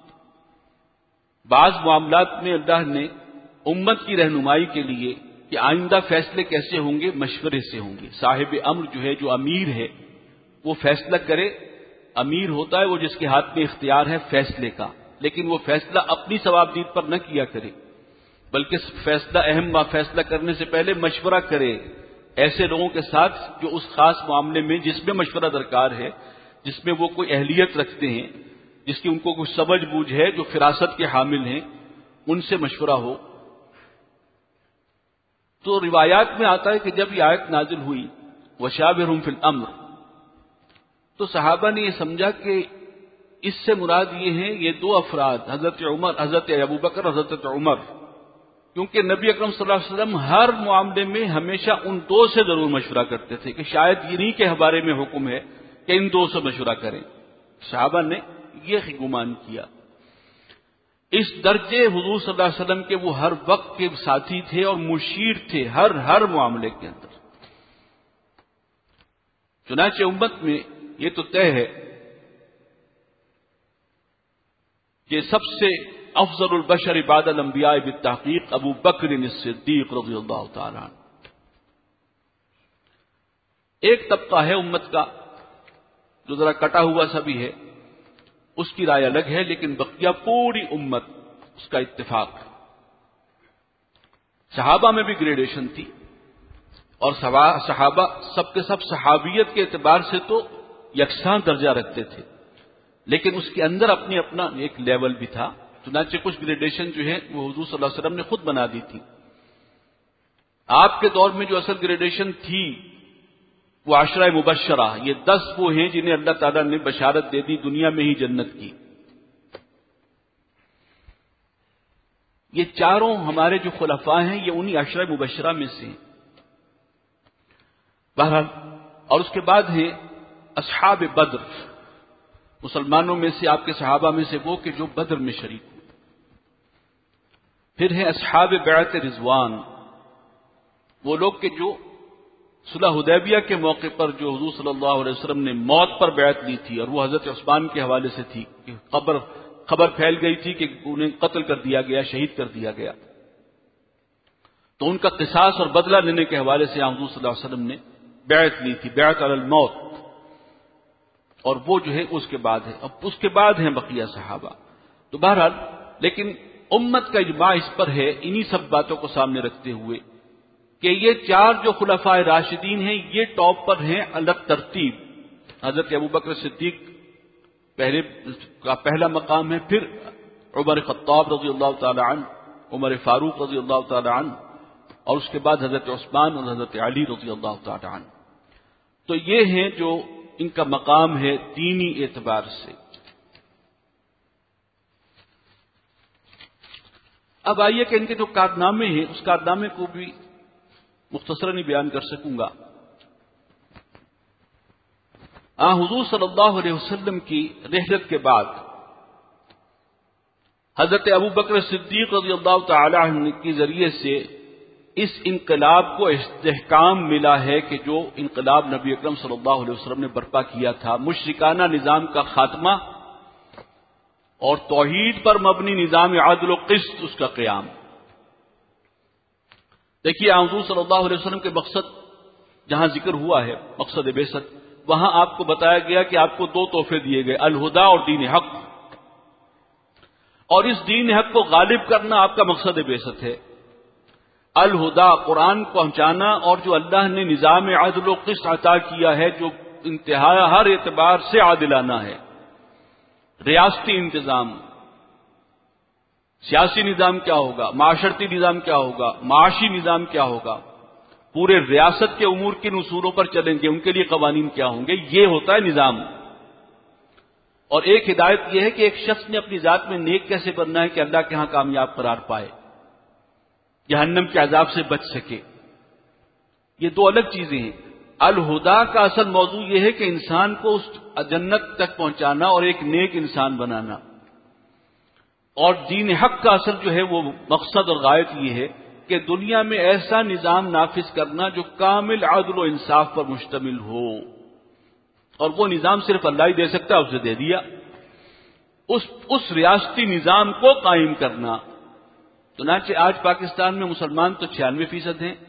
بعض معاملات میں اللہ نے امت کی رہنمائی کے لیے کہ آئندہ فیصلے کیسے ہوں گے، مشورے سے ہوں گے. صاحب امر جو ہے، جو امیر ہے، وہ فیصلہ کرے. امیر ہوتا ہے وہ جس کے ہاتھ میں اختیار ہے فیصلے کا، لیکن وہ فیصلہ اپنی ثوابدید پر نہ کیا کرے، بلکہ فیصلہ اہم فیصلہ کرنے سے پہلے مشورہ کرے ایسے لوگوں کے ساتھ جو اس خاص معاملے میں جس میں مشورہ درکار ہے، جس میں وہ کوئی اہلیت رکھتے ہیں، جس کی ان کو کچھ سمجھ بوجھ ہے، جو فراست کے حامل ہیں، ان سے مشورہ ہو. تو روایات میں آتا ہے کہ جب یہ آیت نازل ہوئی وشاورہم فی الامر، تو صحابہ نے یہ سمجھا کہ اس سے مراد یہ ہیں یہ دو افراد، حضرت عمر، حضرت ابو بکر، حضرت عمر، کیونکہ نبی اکرم صلی اللہ علیہ وسلم ہر معاملے میں ہمیشہ ان دو سے ضرور مشورہ کرتے تھے کہ شاید انہی کے بارے میں حکم ہے کہ ان دو سے مشورہ کریں. صحابہ نے یہ گمان کیا. اس درجے حضور صلی اللہ علیہ وسلم کے وہ ہر وقت کے ساتھی تھے اور مشیر تھے ہر ہر معاملے کے اندر. چنانچہ امت میں یہ تو طے ہے کہ سب سے افضل البشر بعد الانبیاء بالتحقیق ابو بکر الصدیق رضی اللہ تعالی عنہ. ایک طبقہ ہے امت کا جو ذرا کٹا ہوا سا بھی ہے، اس کی رائے الگ ہے، لیکن بقیہ پوری امت اس کا اتفاق. صحابہ میں بھی گریڈیشن تھی، اور صحابہ سب کے سب صحابیت کے اعتبار سے تو یکساں درجہ رکھتے تھے، لیکن اس کے اندر اپنی اپنا ایک لیول بھی تھا. چنانچہ کچھ گریڈیشن جو ہے وہ حضور صلی اللہ علیہ وسلم نے خود بنا دی تھی. آپ کے دور میں جو اصل گریڈیشن تھی وہ عشرہ مبشرہ، یہ دس وہ ہیں جنہیں اللہ تعالیٰ نے بشارت دے دی دنیا میں ہی جنت کی. یہ چاروں ہمارے جو خلفاء ہیں یہ انہی عشرہ مبشرہ میں سے ہیں. بہرحال، اور اس کے بعد ہیں اصحاب بدر، مسلمانوں میں سے آپ کے صحابہ میں سے وہ کہ جو بدر میں شریک ہوئے. پھر ہیں اصحاب بیعت رضوان، وہ لوگ کہ جو صلح حدیبیہ کے موقع پر جو حضور صلی اللہ علیہ وسلم نے موت پر بیعت لی تھی، اور وہ حضرت عثمان کے حوالے سے تھی کہ خبر خبر پھیل گئی تھی کہ انہیں قتل کر دیا گیا، شہید کر دیا گیا، تو ان کا قصاص اور بدلہ لینے کے حوالے سے حضور صلی اللہ علیہ وسلم نے بیعت لی تھی، بیعت علی الموت. اور وہ جو ہے اس کے بعد ہے، اب اس کے بعد ہیں بقیہ صحابہ. تو بہرحال لیکن امت کا اجماع اس پر ہے انہی سب باتوں کو سامنے رکھتے ہوئے کہ یہ چار جو خلفاء راشدین ہیں یہ ٹاپ پر ہیں الگ ترتیب. حضرت ابو بکر صدیق پہلے کا پہلا مقام ہے، پھر عمر خطاب رضی اللہ تعالی عنہ، عمر فاروق رضی اللہ تعالی عنہ، اور اس کے بعد حضرت عثمان اور حضرت علی رضی اللہ تعالی عنہ. تو یہ ہیں جو ان کا مقام ہے دینی اعتبار سے. اب آئیے کہ ان کے جو کارنامے ہیں اس کارنامے کو بھی مختصراً ہی بیان کر سکوں گا. آ حضور صلی اللہ علیہ وسلم کی رحلت کے بعد حضرت ابو بکر صدیق رضی اللہ تعالی عنہ کے ذریعے سے اس انقلاب کو استحکام ملا ہے کہ جو انقلاب نبی اکرم صلی اللہ علیہ وسلم نے برپا کیا تھا، مشرکانہ نظام کا خاتمہ اور توحید پر مبنی نظام عدل و قسط اس کا قیام۔ دیکھیے حضور صلی اللہ علیہ وسلم کے مقصد جہاں ذکر ہوا ہے، مقصد بعثت، وہاں آپ کو بتایا گیا کہ آپ کو دو تحفے دیے گئے، الہدا اور دین حق، اور اس دین حق کو غالب کرنا آپ کا مقصد بعثت ہے۔ الہدا قرآن پہنچانا، اور جو اللہ نے نظام عدل و قسط عطا کیا ہے جو انتہا ہر اعتبار سے عادلانہ ہے، ریاستی انتظام، سیاسی نظام کیا ہوگا، معاشرتی نظام کیا ہوگا، معاشی نظام کیا ہوگا، پورے ریاست کے امور کن اصولوں پر چلیں گے، ان کے لیے قوانین کیا ہوں گے، یہ ہوتا ہے نظام۔ اور ایک ہدایت یہ ہے کہ ایک شخص نے اپنی ذات میں نیک کیسے بننا ہے کہ اللہ کے ہاں کامیاب قرار پائے، جہنم کے عذاب سے بچ سکے۔ یہ دو الگ چیزیں ہیں۔ الہدا کا اصل موضوع یہ ہے کہ انسان کو اس جنت تک پہنچانا اور ایک نیک انسان بنانا، اور دین حق کا اصل جو ہے وہ مقصد اور غایت یہ ہے کہ دنیا میں ایسا نظام نافذ کرنا جو کامل عدل و انصاف پر مشتمل ہو، اور وہ نظام صرف اللہ ہی دے سکتا ہے، اسے دے دیا۔ اس اس ریاستی نظام کو قائم کرنا۔ چنانچہ آج پاکستان میں مسلمان تو چھیانوے فیصد ہیں،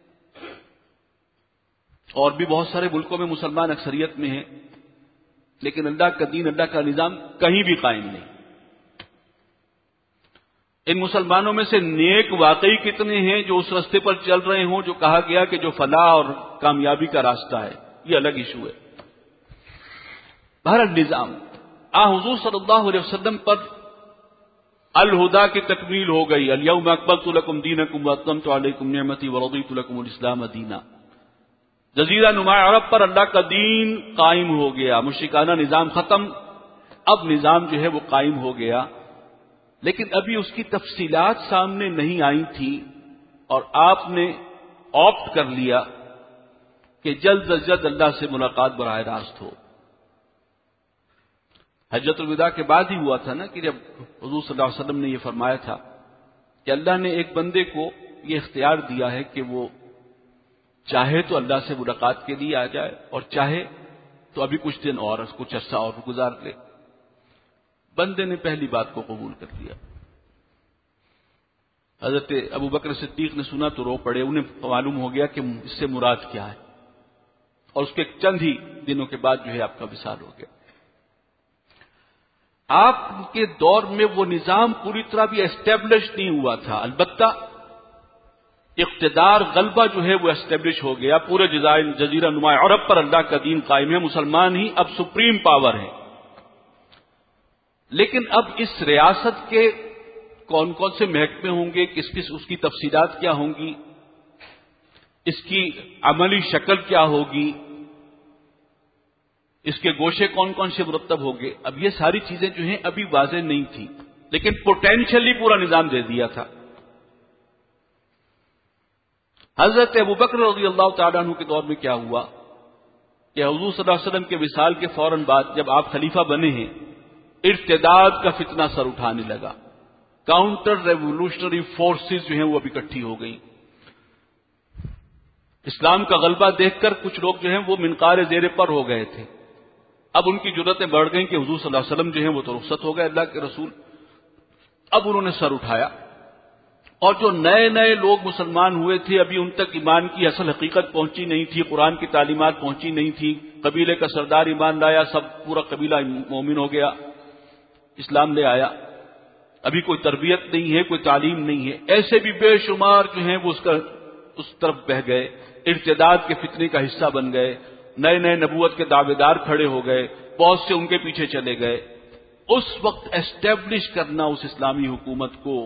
اور بھی بہت سارے ملکوں میں مسلمان اکثریت میں ہیں، لیکن اللہ کا دین، اللہ کا نظام کہیں بھی قائم نہیں۔ ان مسلمانوں میں سے نیک واقعی کتنے ہیں جو اس راستے پر چل رہے ہوں جو کہا گیا کہ جو فلاح اور کامیابی کا راستہ ہے؟ یہ الگ ایشو ہے۔ بہرحال نظام آ حضور صلی اللہ علیہ وسلم پر الہدا کی تکمیل ہو گئی۔ الیوم اکملت لکم دینکم واتممت علیکم نعمتی ورضیت لکم الاسلام دینا۔ جزیرہ نما عرب پر اللہ کا دین قائم ہو گیا، مشرکانہ نظام ختم، اب نظام جو ہے وہ قائم ہو گیا، لیکن ابھی اس کی تفصیلات سامنے نہیں آئی تھی، اور آپ نے آپٹ کر لیا کہ جلد از جلد اللہ سے ملاقات براہ راست ہو۔ حجۃ الوداع کے بعد ہی ہوا تھا نا کہ جب حضور صلی اللہ علیہ وسلم نے یہ فرمایا تھا کہ اللہ نے ایک بندے کو یہ اختیار دیا ہے کہ وہ چاہے تو اللہ سے ملاقات کے لیے آ جائے، اور چاہے تو ابھی کچھ دن اور کچھ عرصہ اور گزار لے۔ بندے نے پہلی بات کو قبول کر لیا۔ حضرت ابو بکر صدیق نے سنا تو رو پڑے، انہیں معلوم ہو گیا کہ اس سے مراد کیا ہے، اور اس کے چند ہی دنوں کے بعد جو ہے آپ کا وصال ہو گیا۔ آپ کے دور میں وہ نظام پوری طرح بھی اسٹیبلش نہیں ہوا تھا، البتہ اقتدار غلبہ جو ہے وہ اسٹیبلش ہو گیا۔ پورے جزیرہ نما عرب پر اللہ کا دین قائم ہے، مسلمان ہی اب سپریم پاور ہیں۔ لیکن اب اس ریاست کے کون کون سے محکمے ہوں گے، کس کس اس کی تفصیلات کیا ہوں گی، اس کی عملی شکل کیا ہوگی، اس کے گوشے کون کون سے مرتب ہوں گے، اب یہ ساری چیزیں جو ہیں ابھی واضح نہیں تھی، لیکن پوٹینشلی پورا نظام دے دیا تھا۔ حضرت ابوبکر رضی اللہ تعالیٰ عنہ کے دور میں کیا ہوا کہ حضور صلی اللہ علیہ وسلم کے وصال کے فوراً بعد جب آپ خلیفہ بنے ہیں، ارتداد کا فتنہ سر اٹھانے لگا، کاؤنٹر ریولوشنری فورسز جو ہیں وہ اب اکٹھی ہو گئی۔ اسلام کا غلبہ دیکھ کر کچھ لوگ جو ہیں وہ منقار زیر پر ہو گئے تھے، اب ان کی جرأتیں بڑھ گئیں کہ حضور صلی اللہ علیہ وسلم جو ہیں وہ تو رخصت ہو گئے اللہ کے رسول، اب انہوں نے سر اٹھایا، اور جو نئے نئے لوگ مسلمان ہوئے تھے ابھی ان تک ایمان کی اصل حقیقت پہنچی نہیں تھی، قرآن کی تعلیمات پہنچی نہیں تھی، قبیلے کا سردار ایمان لایا، سب پورا قبیلہ مومن ہو گیا، اسلام لے آیا، ابھی کوئی تربیت نہیں ہے، کوئی تعلیم نہیں ہے، ایسے بھی بے شمار جو ہیں وہ اس کا اس طرف بہ گئے، ارتداد کے فتنے کا حصہ بن گئے، نئے نئے نبوت کے دعوے دار کھڑے ہو گئے، بہت سے ان کے پیچھے چلے گئے۔ اس وقت اسٹیبلش کرنا اس اسلامی حکومت کو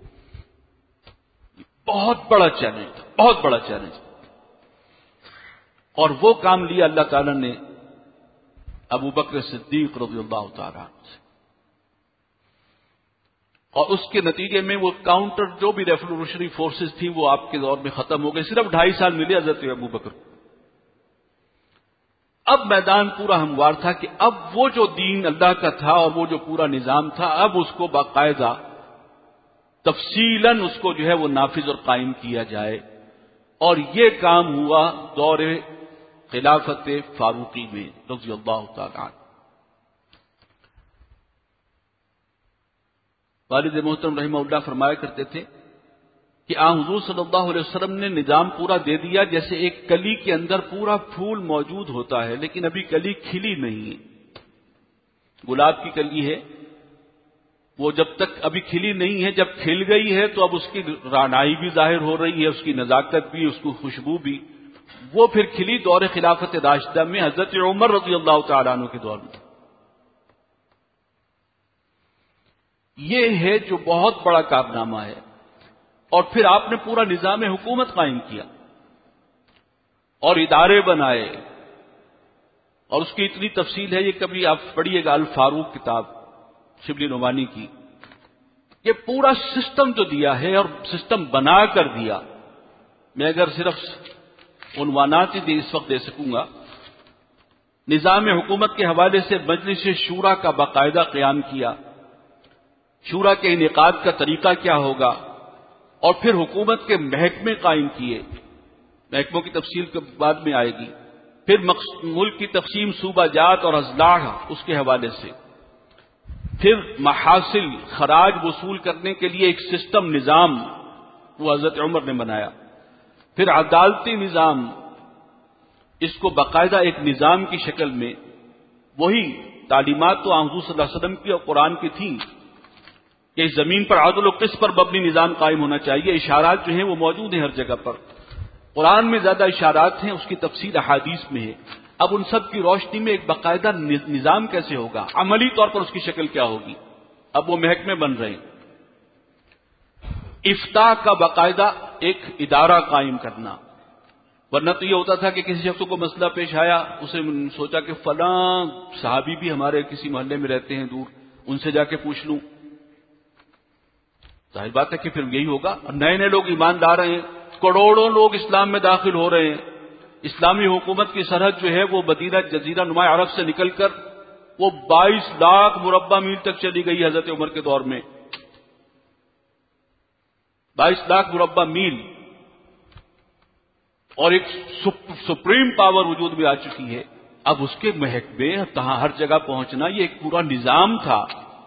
بہت بڑا چیلنج تھا، بہت بڑا چیلنج تھا، اور وہ کام لیا اللہ تعالیٰ نے ابو بکر صدیق رضی اللہ تعالیٰ عنہ سے، اور اس کے نتیجے میں وہ کاؤنٹر جو بھی ریولوشنری فورسز تھیں وہ آپ کے دور میں ختم ہو گئے۔ صرف ڈھائی سال ملے حضرت ابو بکر کو۔ اب میدان پورا ہموار تھا کہ اب وہ جو دین اللہ کا تھا اور وہ جو پورا نظام تھا، اب اس کو باقاعدہ تفصیلاً اس کو جو ہے وہ نافذ اور قائم کیا جائے، اور یہ کام ہوا دور خلافت فاروقی میں رضی اللہ تعالی عنہ۔ والد محترم رحمہ اللہ فرمایا کرتے تھے کہ آن حضور صلی اللہ علیہ وسلم نے نظام پورا دے دیا، جیسے ایک کلی کے اندر پورا پھول موجود ہوتا ہے لیکن ابھی کلی کھلی نہیں ہے۔ گلاب کی کلی ہے، وہ جب تک ابھی کھلی نہیں ہے، جب کھل گئی ہے تو اب اس کی رعنائی بھی ظاہر ہو رہی ہے، اس کی نزاکت بھی، اس کی خوشبو بھی۔ وہ پھر کھلی دور خلافت راشدہ میں حضرت عمر رضی اللہ تعالیٰ عنہ کے دور میں۔ یہ ہے جو بہت بڑا کارنامہ ہے۔ اور پھر آپ نے پورا نظام حکومت قائم کیا اور ادارے بنائے، اور اس کی اتنی تفصیل ہے، یہ کبھی آپ پڑھیے گا الفاروق کتاب شبلی نعمانی کی۔ یہ پورا سسٹم جو دیا ہے اور سسٹم بنا کر دیا، میں اگر صرف عنوانات ہی اس وقت دے سکوں گا۔ نظام حکومت کے حوالے سے مجلس شورا کا باقاعدہ قیام کیا، شورا کے انعقاد کا طریقہ کیا ہوگا، اور پھر حکومت کے محکمے قائم کیے، محکموں کی تفصیل کے بعد میں آئے گی۔ پھر ملک کی تقسیم صوبہ جات اور اضلاع اس کے حوالے سے، پھر محاصل خراج وصول کرنے کے لیے ایک سسٹم نظام وہ حضرت عمر نے بنایا، پھر عدالتی نظام، اس کو باقاعدہ ایک نظام کی شکل میں، وہی تعلیمات تو حضور صلی اللہ علیہ وسلم کی اور قرآن کی تھیں کہ اس زمین پر عدل و قسط پر مبنی نظام قائم ہونا چاہیے۔ اشارات جو ہیں وہ موجود ہیں ہر جگہ پر، قرآن میں زیادہ اشارات ہیں، اس کی تفصیل احادیث میں ہے۔ اب ان سب کی روشنی میں ایک باقاعدہ نظام کیسے ہوگا، عملی طور پر اس کی شکل کیا ہوگی، اب وہ محکمے بن رہے ہیں۔ افتاء کا باقاعدہ ایک ادارہ قائم کرنا، ورنہ تو یہ ہوتا تھا کہ کسی شخص کو مسئلہ پیش آیا، اسے سوچا کہ فلاں صحابی بھی ہمارے کسی محلے میں رہتے ہیں دور، ان سے جا کے پوچھ لوں۔ ظاہر بات ہے کہ پھر یہی ہوگا، اور نئے نئے لوگ ایمان لا رہے ہیں، کروڑوں لوگ اسلام میں داخل ہو رہے ہیں۔ اسلامی حکومت کی سرحد جو ہے وہ مدینہ جزیرہ نما عرب سے نکل کر وہ بائیس لاکھ مربع میل تک چلی گئی حضرت عمر کے دور میں، بائیس لاکھ مربع میل، اور ایک سپریم پاور وجود میں آ چکی ہے۔ اب اس کے محکمے تہاں ہر جگہ پہنچنا، یہ ایک پورا نظام تھا،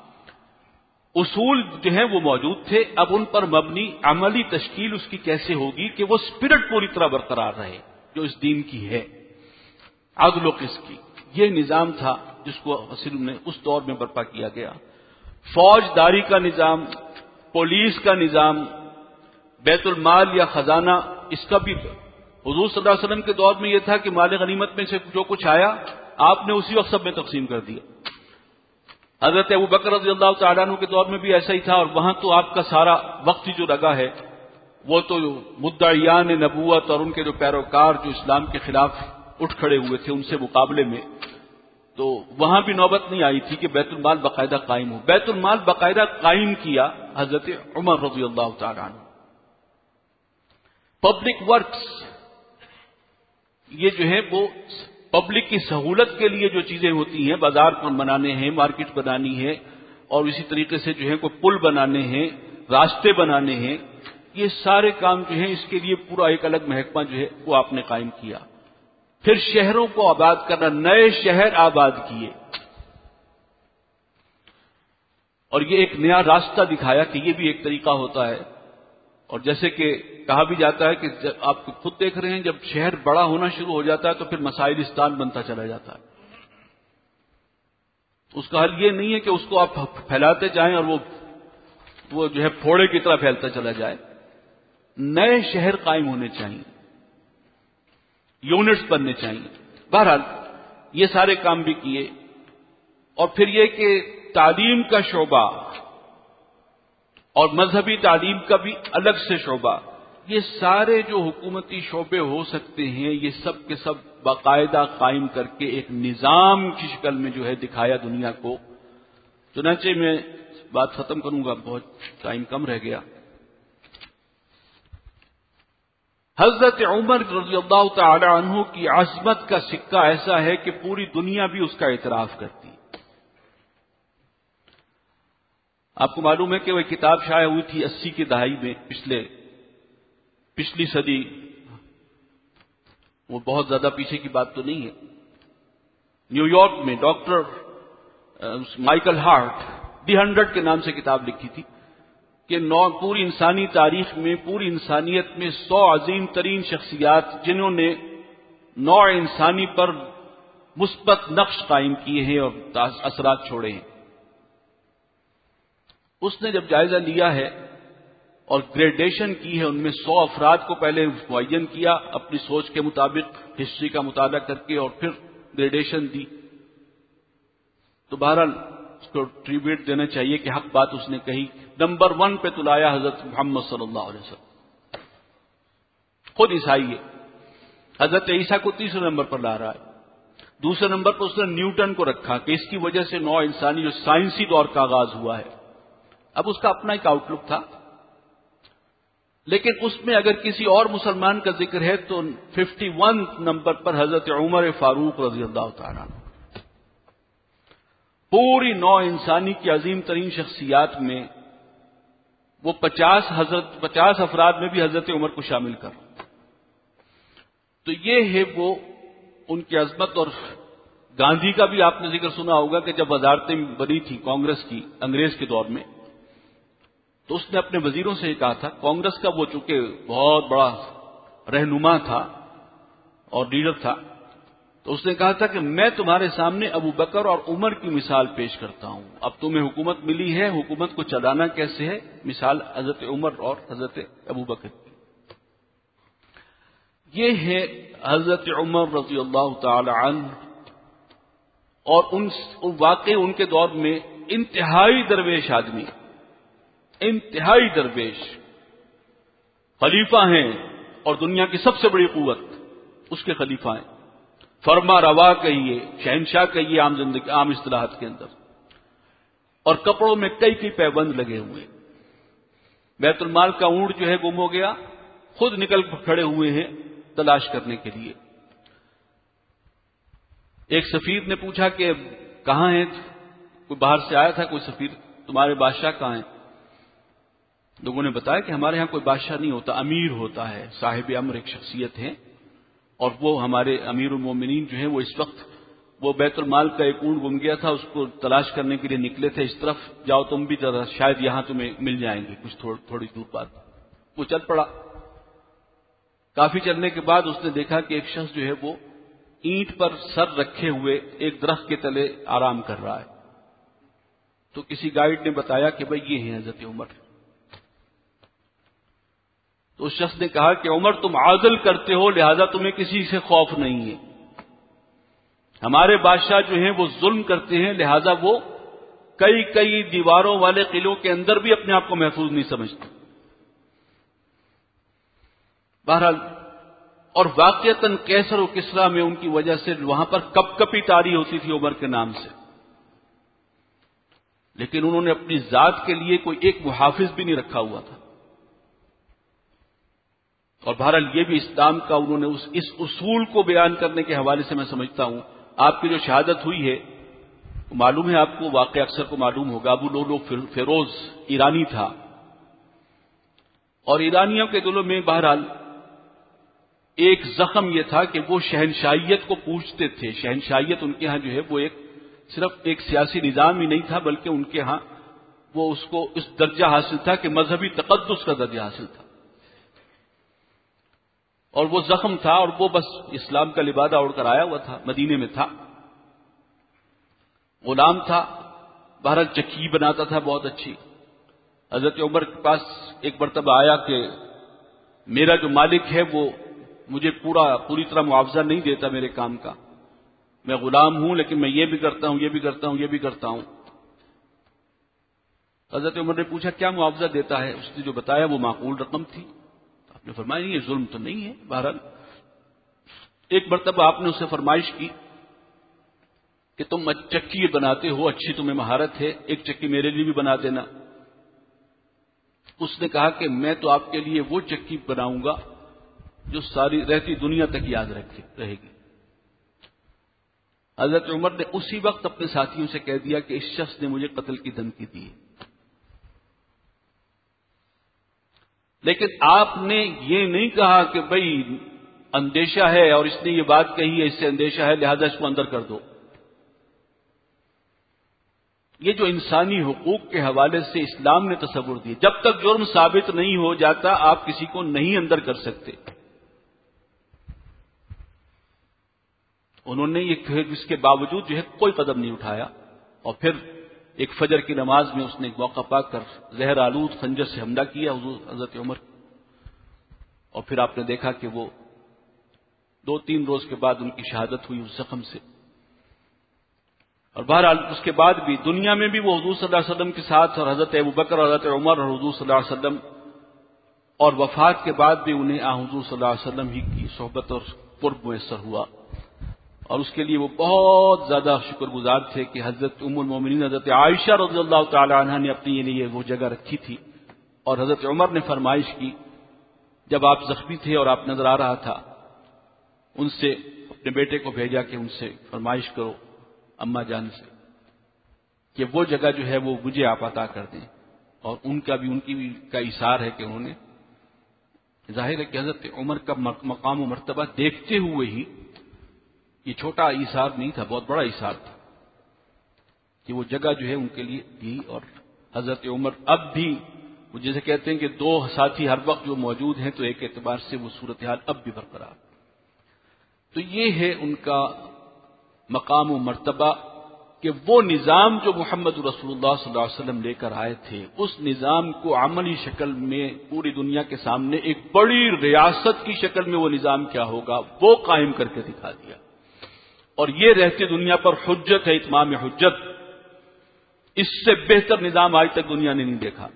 اصول جو ہیں وہ موجود تھے، اب ان پر مبنی عملی تشکیل اس کی کیسے ہوگی کہ وہ سپرٹ پوری طرح برقرار رہے جو اس دین کی ہے، عدل و قسط کی۔ یہ نظام تھا جس کو اصل میں اس دور میں برپا کیا گیا۔ فوج داری کا نظام، پولیس کا نظام، بیت المال یا خزانہ، اس کا بھی حضور صلی اللہ علیہ وسلم کے دور میں یہ تھا کہ مال غنیمت میں سے جو کچھ آیا آپ نے اسی وقت سب میں تقسیم کر دیا۔ حضرت ابو بکر رضی اللہ تعالیٰ عنہ کے دور میں بھی ایسا ہی تھا، اور وہاں تو آپ کا سارا وقت ہی جو لگا ہے وہ تو مدعیان نبوت اور ان کے جو پیروکار جو اسلام کے خلاف اٹھ کھڑے ہوئے تھے ان سے مقابلے میں، تو وہاں بھی نوبت نہیں آئی تھی کہ بیت المال باقاعدہ قائم ہو۔ بیت المال باقاعدہ قائم کیا حضرت عمر رضی اللہ تعالیٰ عنہ۔ پبلک ورکس، یہ جو ہے وہ پبلک کی سہولت کے لیے جو چیزیں ہوتی ہیں، بازار بنانے ہیں، مارکیٹ بنانی ہے، اور اسی طریقے سے جو ہے کوئی پل بنانے ہیں، راستے بنانے ہیں، یہ سارے کام جو ہیں اس کے لیے پورا ایک الگ محکمہ جو ہے وہ آپ نے قائم کیا۔ پھر شہروں کو آباد کرنا، نئے شہر آباد کیے، اور یہ ایک نیا راستہ دکھایا کہ یہ بھی ایک طریقہ ہوتا ہے۔ اور جیسے کہ کہا بھی جاتا ہے کہ جب آپ خود دیکھ رہے ہیں جب شہر بڑا ہونا شروع ہو جاتا ہے تو پھر مسائلستان بنتا چلا جاتا ہے۔ اس کا حل یہ نہیں ہے کہ اس کو آپ پھیلاتے جائیں اور وہ وہ جو ہے پھوڑے کی طرح پھیلتا چلا جائے۔ نئے شہر قائم ہونے چاہیے، یونٹس بننے چاہیے۔ بہرحال یہ سارے کام بھی کیے، اور پھر یہ کہ تعلیم کا شعبہ اور مذہبی تعلیم کا بھی الگ سے شعبہ، یہ سارے جو حکومتی شعبے ہو سکتے ہیں یہ سب کے سب باقاعدہ قائم کر کے ایک نظام کی شکل میں جو ہے دکھایا دنیا کو۔ چنانچہ میں بات ختم کروں گا، بہت ٹائم کم رہ گیا۔ حضرت عمر رضی اللہ تعالی عنہ کی عظمت کا سکہ ایسا ہے کہ پوری دنیا بھی اس کا اعتراف کرتی ہے۔ آپ کو معلوم ہے کہ وہ کتاب شائع ہوئی تھی اسی کی دہائی میں، پچھلے پچھلی صدی وہ بہت زیادہ پیچھے کی بات تو نہیں ہے. نیو یارک میں doctor Michael Hart the hundred کے نام سے کتاب لکھی تھی کہ نو پوری انسانی تاریخ میں پوری انسانیت میں سو عظیم ترین شخصیات جنہوں نے نوع انسانی پر مثبت نقش قائم کیے ہیں اور اثرات چھوڑے ہیں. اس نے جب جائزہ لیا ہے اور گریڈیشن کی ہے، ان میں سو افراد کو پہلے معین کیا اپنی سوچ کے مطابق ہسٹری کا مطالعہ کر کے، اور پھر گریڈیشن دی. تو بہرحال اس کو ٹریبیوٹ دینا چاہیے کہ حق بات اس نے کہی. نمبر ون پہ تو لایا حضرت محمد صلی اللہ علیہ وسلم، خود عیسائی ہے. حضرت عیسیٰ کو تیسرے نمبر پر لا رہا ہے. دوسرے نمبر پر اس نے نیوٹن کو رکھا کہ اس کی وجہ سے نو انسانی جو سائنسی دور کا آغاز ہوا ہے. اب اس کا اپنا ایک آؤٹ لک تھا، لیکن اس میں اگر کسی اور مسلمان کا ذکر ہے تو ففٹی ون نمبر پر حضرت عمر فاروق رضی اللہ تعالیٰ عنہ. پوری نو انسانی کی عظیم ترین شخصیات میں وہ پچاس حضرت پچاس افراد میں بھی حضرت عمر کو شامل کر. تو یہ ہے وہ ان کی عظمت. اور گاندھی کا بھی آپ نے ذکر سنا ہوگا کہ جب وزارتیں بنی تھی کانگریس کی انگریز کے دور میں، تو اس نے اپنے وزیروں سے یہ کہا تھا، کانگریس کا وہ چونکہ بہت بڑا رہنما تھا اور لیڈر تھا، تو اس نے کہا تھا کہ میں تمہارے سامنے ابو بکر اور عمر کی مثال پیش کرتا ہوں. اب تمہیں حکومت ملی ہے، حکومت کو چلانا کیسے ہے؟ مثال حضرت عمر اور حضرت ابو بکر کی. یہ ہے حضرت عمر رضی اللہ تعالی عنہ. اور ان واقع ان کے دور میں انتہائی درویش آدمی، انتہائی درویش خلیفہ ہیں، اور دنیا کی سب سے بڑی قوت اس کے خلیفہ ہیں. فرما روا کہیے، شہنشاہ کہیے عام زندگی عام اصطلاحات کے اندر. اور کپڑوں میں کئی کئی پیبند لگے ہوئے. بیت المال کا اونٹ جو ہے گم ہو گیا، خود نکل کھڑے ہوئے ہیں تلاش کرنے کے لیے. ایک سفیر نے پوچھا کہ کہاں ہیں؟ کوئی باہر سے آیا تھا کوئی سفیر، تمہارے بادشاہ کہاں ہیں؟ لوگوں نے بتایا کہ ہمارے ہاں کوئی بادشاہ نہیں ہوتا، امیر ہوتا ہے، صاحب امر ایک شخصیت ہے، اور وہ ہمارے امیر المومنین جو ہیں وہ اس وقت وہ بیت المال کا ایک اونٹ گم گیا تھا، اس کو تلاش کرنے کے لیے نکلے تھے. اس طرف جاؤ تم بھی ذرا، شاید یہاں تمہیں مل جائیں گے کچھ تھوڑی دور بعد. وہ چل پڑا. کافی چلنے کے بعد اس نے دیکھا کہ ایک شخص جو ہے وہ اینٹ پر سر رکھے ہوئے ایک درخت کے تلے آرام کر رہا ہے. تو کسی گائیڈ نے بتایا کہ بھئی یہ ہیں حضرت عمر. تو اس شخص نے کہا کہ عمر تم عادل کرتے ہو، لہذا تمہیں کسی سے خوف نہیں ہے. ہمارے بادشاہ جو ہیں وہ ظلم کرتے ہیں، لہذا وہ کئی کئی دیواروں والے قلعوں کے اندر بھی اپنے آپ کو محفوظ نہیں سمجھتے. بہرحال اور واقعتاً کیسر و کسریٰ میں ان کی وجہ سے وہاں پر کپ کپی طاری ہوتی تھی عمر کے نام سے، لیکن انہوں نے اپنی ذات کے لیے کوئی ایک محافظ بھی نہیں رکھا ہوا تھا. اور بہرحال یہ بھی اسلام کا انہوں نے اس اس اصول کو بیان کرنے کے حوالے سے میں سمجھتا ہوں آپ کی جو شہادت ہوئی ہے، معلوم ہے آپ کو، واقعہ اکثر کو معلوم ہوگا، ابو لولو فیروز ایرانی تھا، اور ایرانیوں کے دلوں میں بہرحال ایک زخم یہ تھا کہ وہ شہنشاہیت کو پوجتے تھے. شہنشاہیت ان کے ہاں جو ہے وہ ایک صرف ایک سیاسی نظام ہی نہیں تھا، بلکہ ان کے ہاں وہ اس کو اس درجہ حاصل تھا کہ مذہبی تقدس کا درجہ حاصل تھا. اور وہ زخم تھا، اور وہ بس اسلام کا لبادہ اوڑھ کر آیا ہوا تھا، مدینے میں تھا، غلام تھا، بہرحال چکی بناتا تھا بہت اچھی. حضرت عمر کے پاس ایک مرتبہ آیا کہ میرا جو مالک ہے وہ مجھے پورا پوری طرح معاوضہ نہیں دیتا میرے کام کا، میں غلام ہوں لیکن میں یہ بھی کرتا ہوں یہ بھی کرتا ہوں یہ بھی کرتا ہوں. حضرت عمر نے پوچھا کیا معاوضہ دیتا ہے؟ اس نے جو بتایا وہ معقول رقم تھی. آپ نے فرمایا یہ ظلم تو نہیں ہے. بہرحال ایک مرتبہ آپ نے اسے فرمائش کی کہ تم چکی بناتے ہو، اچھی تمہیں مہارت ہے، ایک چکی میرے لیے بھی بنا دینا. اس نے کہا کہ میں تو آپ کے لیے وہ چکی بناؤں گا جو ساری رہتی دنیا تک یاد رکھے رہے گی. حضرت عمر نے اسی وقت اپنے ساتھیوں سے کہہ دیا کہ اس شخص نے مجھے قتل کی دھمکی دی ہے. لیکن آپ نے یہ نہیں کہا کہ بھئی اندیشہ ہے اور اس نے یہ بات کہی ہے، اس سے اندیشہ ہے، لہذا اس کو اندر کر دو۔ یہ جو انسانی حقوق کے حوالے سے اسلام نے تصور دی، جب تک جرم ثابت نہیں ہو جاتا آپ کسی کو نہیں اندر کر سکتے۔ انہوں نے یہ اس کے باوجود جو ہے کوئی قدم نہیں اٹھایا، اور پھر ایک فجر کی نماز میں اس نے ایک موقع پا کر زہر آلود خنجر سے حملہ کیا حضور حضرت عمر، اور پھر آپ نے دیکھا کہ وہ دو تین روز کے بعد ان کی شہادت ہوئی اس زخم سے۔ اور بہرحال اس کے بعد بھی دنیا میں بھی وہ حضور صلی اللہ علیہ وسلم کے ساتھ، اور حضرت ابوبکر اور حضرت عمر اور حضور صلی اللہ علیہ وسلم، اور وفات کے بعد بھی انہیں آ حضور صلی اللہ علیہ وسلم ہی کی صحبت اور قرب میسر ہوا، اور اس کے لیے وہ بہت زیادہ شکر گزار تھے کہ حضرت ام المومنین حضرت عائشہ رضی اللہ تعالی عنہا نے اپنے لیے وہ جگہ رکھی تھی، اور حضرت عمر نے فرمائش کی جب آپ زخمی تھے اور آپ نظر آ رہا تھا، ان سے اپنے بیٹے کو بھیجا کہ ان سے فرمائش کرو اماں جان سے کہ وہ جگہ جو ہے وہ مجھے آپ عطا کر دیں، اور ان کا بھی ان کی بھی کا ایثار ہے کہ انہوں نے، ظاہر ہے کہ حضرت عمر کا مقام و مرتبہ دیکھتے ہوئے ہی، یہ چھوٹا ایثار نہیں تھا، بہت بڑا ایثار تھا کہ وہ جگہ جو ہے ان کے لیے دی۔ اور حضرت عمر اب بھی وہ جیسے کہتے ہیں کہ دو ساتھی ہر وقت جو موجود ہیں تو ایک اعتبار سے وہ صورتحال اب بھی برقرار۔ تو یہ ہے ان کا مقام و مرتبہ کہ وہ نظام جو محمد رسول اللہ صلی اللہ علیہ وسلم لے کر آئے تھے، اس نظام کو عملی شکل میں پوری دنیا کے سامنے ایک بڑی ریاست کی شکل میں وہ نظام کیا ہوگا وہ قائم کر کے دکھا دیا، اور یہ رہتی دنیا پر حجت ہے، اتمام حجت۔ اس سے بہتر نظام آج تک دنیا نے نہیں دیکھا،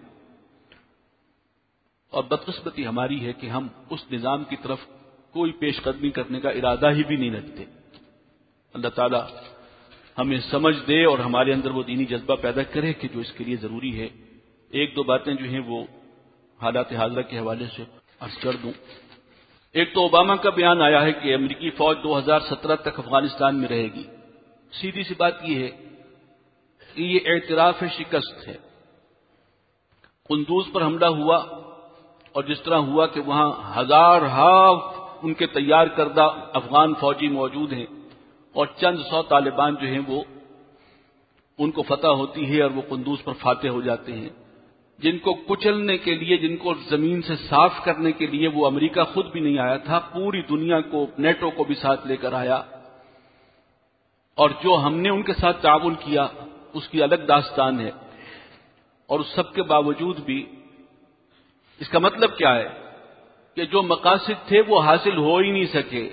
اور بدقسمتی ہماری ہے کہ ہم اس نظام کی طرف کوئی پیش قدمی کرنے کا ارادہ ہی بھی نہیں رکھتے۔ اللہ تعالی ہمیں سمجھ دے اور ہمارے اندر وہ دینی جذبہ پیدا کرے کہ جو اس کے لیے ضروری ہے۔ ایک دو باتیں جو ہیں وہ حالات حاضرہ کے حوالے سے عرض کر دوں۔ ایک تو اوباما کا بیان آیا ہے کہ امریکی فوج دو ہزار سترہ تک افغانستان میں رہے گی۔ سیدھی سی بات یہ ہے کہ یہ اعتراف شکست ہے۔ قندوز پر حملہ ہوا، اور جس طرح ہوا کہ وہاں ہزار ہاف ان کے تیار کردہ افغان فوجی موجود ہیں، اور چند سو طالبان جو ہیں وہ ان کو فتح ہوتی ہے اور وہ قندوز پر فاتح ہو جاتے ہیں، جن کو کچلنے کے لیے، جن کو زمین سے صاف کرنے کے لیے وہ امریکہ خود بھی نہیں آیا تھا، پوری دنیا کو، نیٹو کو بھی ساتھ لے کر آیا، اور جو ہم نے ان کے ساتھ تعاون کیا اس کی الگ داستان ہے۔ اور اس سب کے باوجود بھی اس کا مطلب کیا ہے کہ جو مقاصد تھے وہ حاصل ہو ہی نہیں سکے۔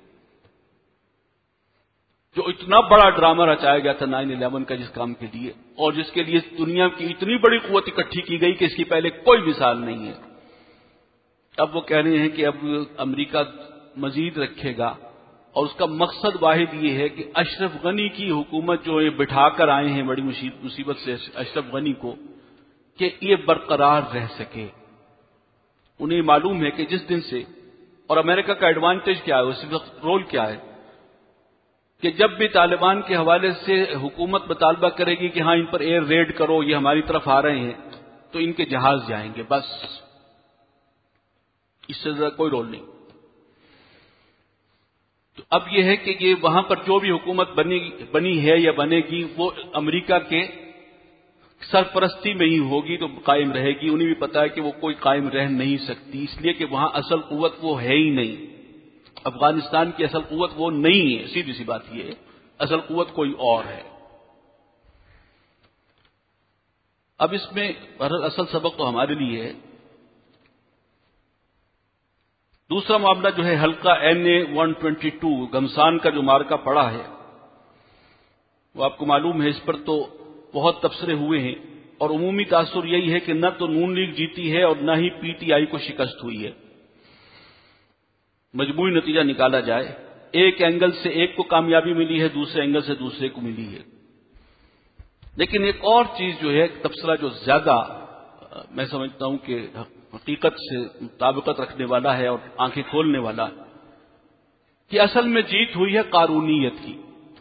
جو اتنا بڑا ڈرامہ رچایا گیا تھا نائن الیون کا جس کام کے لیے، اور جس کے لیے دنیا کی اتنی بڑی قوت اکٹھی کی گئی کہ اس کی پہلے کوئی مثال نہیں ہے، اب وہ کہہ رہے ہیں کہ اب امریکہ مزید رکھے گا، اور اس کا مقصد واحد یہ ہے کہ اشرف غنی کی حکومت جو یہ بٹھا کر آئے ہیں بڑی مصیبت سے اشرف غنی کو، کہ یہ برقرار رہ سکے۔ انہیں معلوم ہے کہ جس دن سے، اور امریکہ کا ایڈوانٹیج کیا ہے، اس وقت رول کیا ہے، کہ جب بھی طالبان کے حوالے سے حکومت مطالبہ کرے گی کہ ہاں ان پر ایئر ریڈ کرو، یہ ہماری طرف آ رہے ہیں، تو ان کے جہاز جائیں گے، بس اس سے زیادہ کوئی رول نہیں۔ تو اب یہ ہے کہ یہ وہاں پر جو بھی حکومت بنی بنی ہے یا بنے گی وہ امریکہ کے سرپرستی میں ہی ہوگی، تو قائم رہے گی۔ انہیں بھی پتا ہے کہ وہ کوئی قائم رہ نہیں سکتی، اس لیے کہ وہاں اصل قوت وہ ہے ہی نہیں۔ افغانستان کی اصل قوت وہ نہیں ہے، سیدھی سی بات یہ ہے، اصل قوت کوئی اور ہے۔ اب اس میں اصل سبق تو ہمارے لیے ہے۔ دوسرا معاملہ جو ہے حلقہ N A one twenty two گمسان کا جو مارکا پڑا ہے، وہ آپ کو معلوم ہے، اس پر تو بہت تبصرے ہوئے ہیں، اور عمومی تاثر یہی ہے کہ نہ تو نون لیگ جیتی ہے اور نہ ہی پی ٹی آئی کو شکست ہوئی ہے۔ مجموعی نتیجہ نکالا جائے، ایک اینگل سے ایک کو کامیابی ملی ہے، دوسرے اینگل سے دوسرے کو ملی ہے۔ لیکن ایک اور چیز جو ہے، تبصرہ جو زیادہ میں سمجھتا ہوں کہ حقیقت سے مطابقت رکھنے والا ہے اور آنکھیں کھولنے والا، کہ اصل میں جیت ہوئی ہے قانونیت کی۔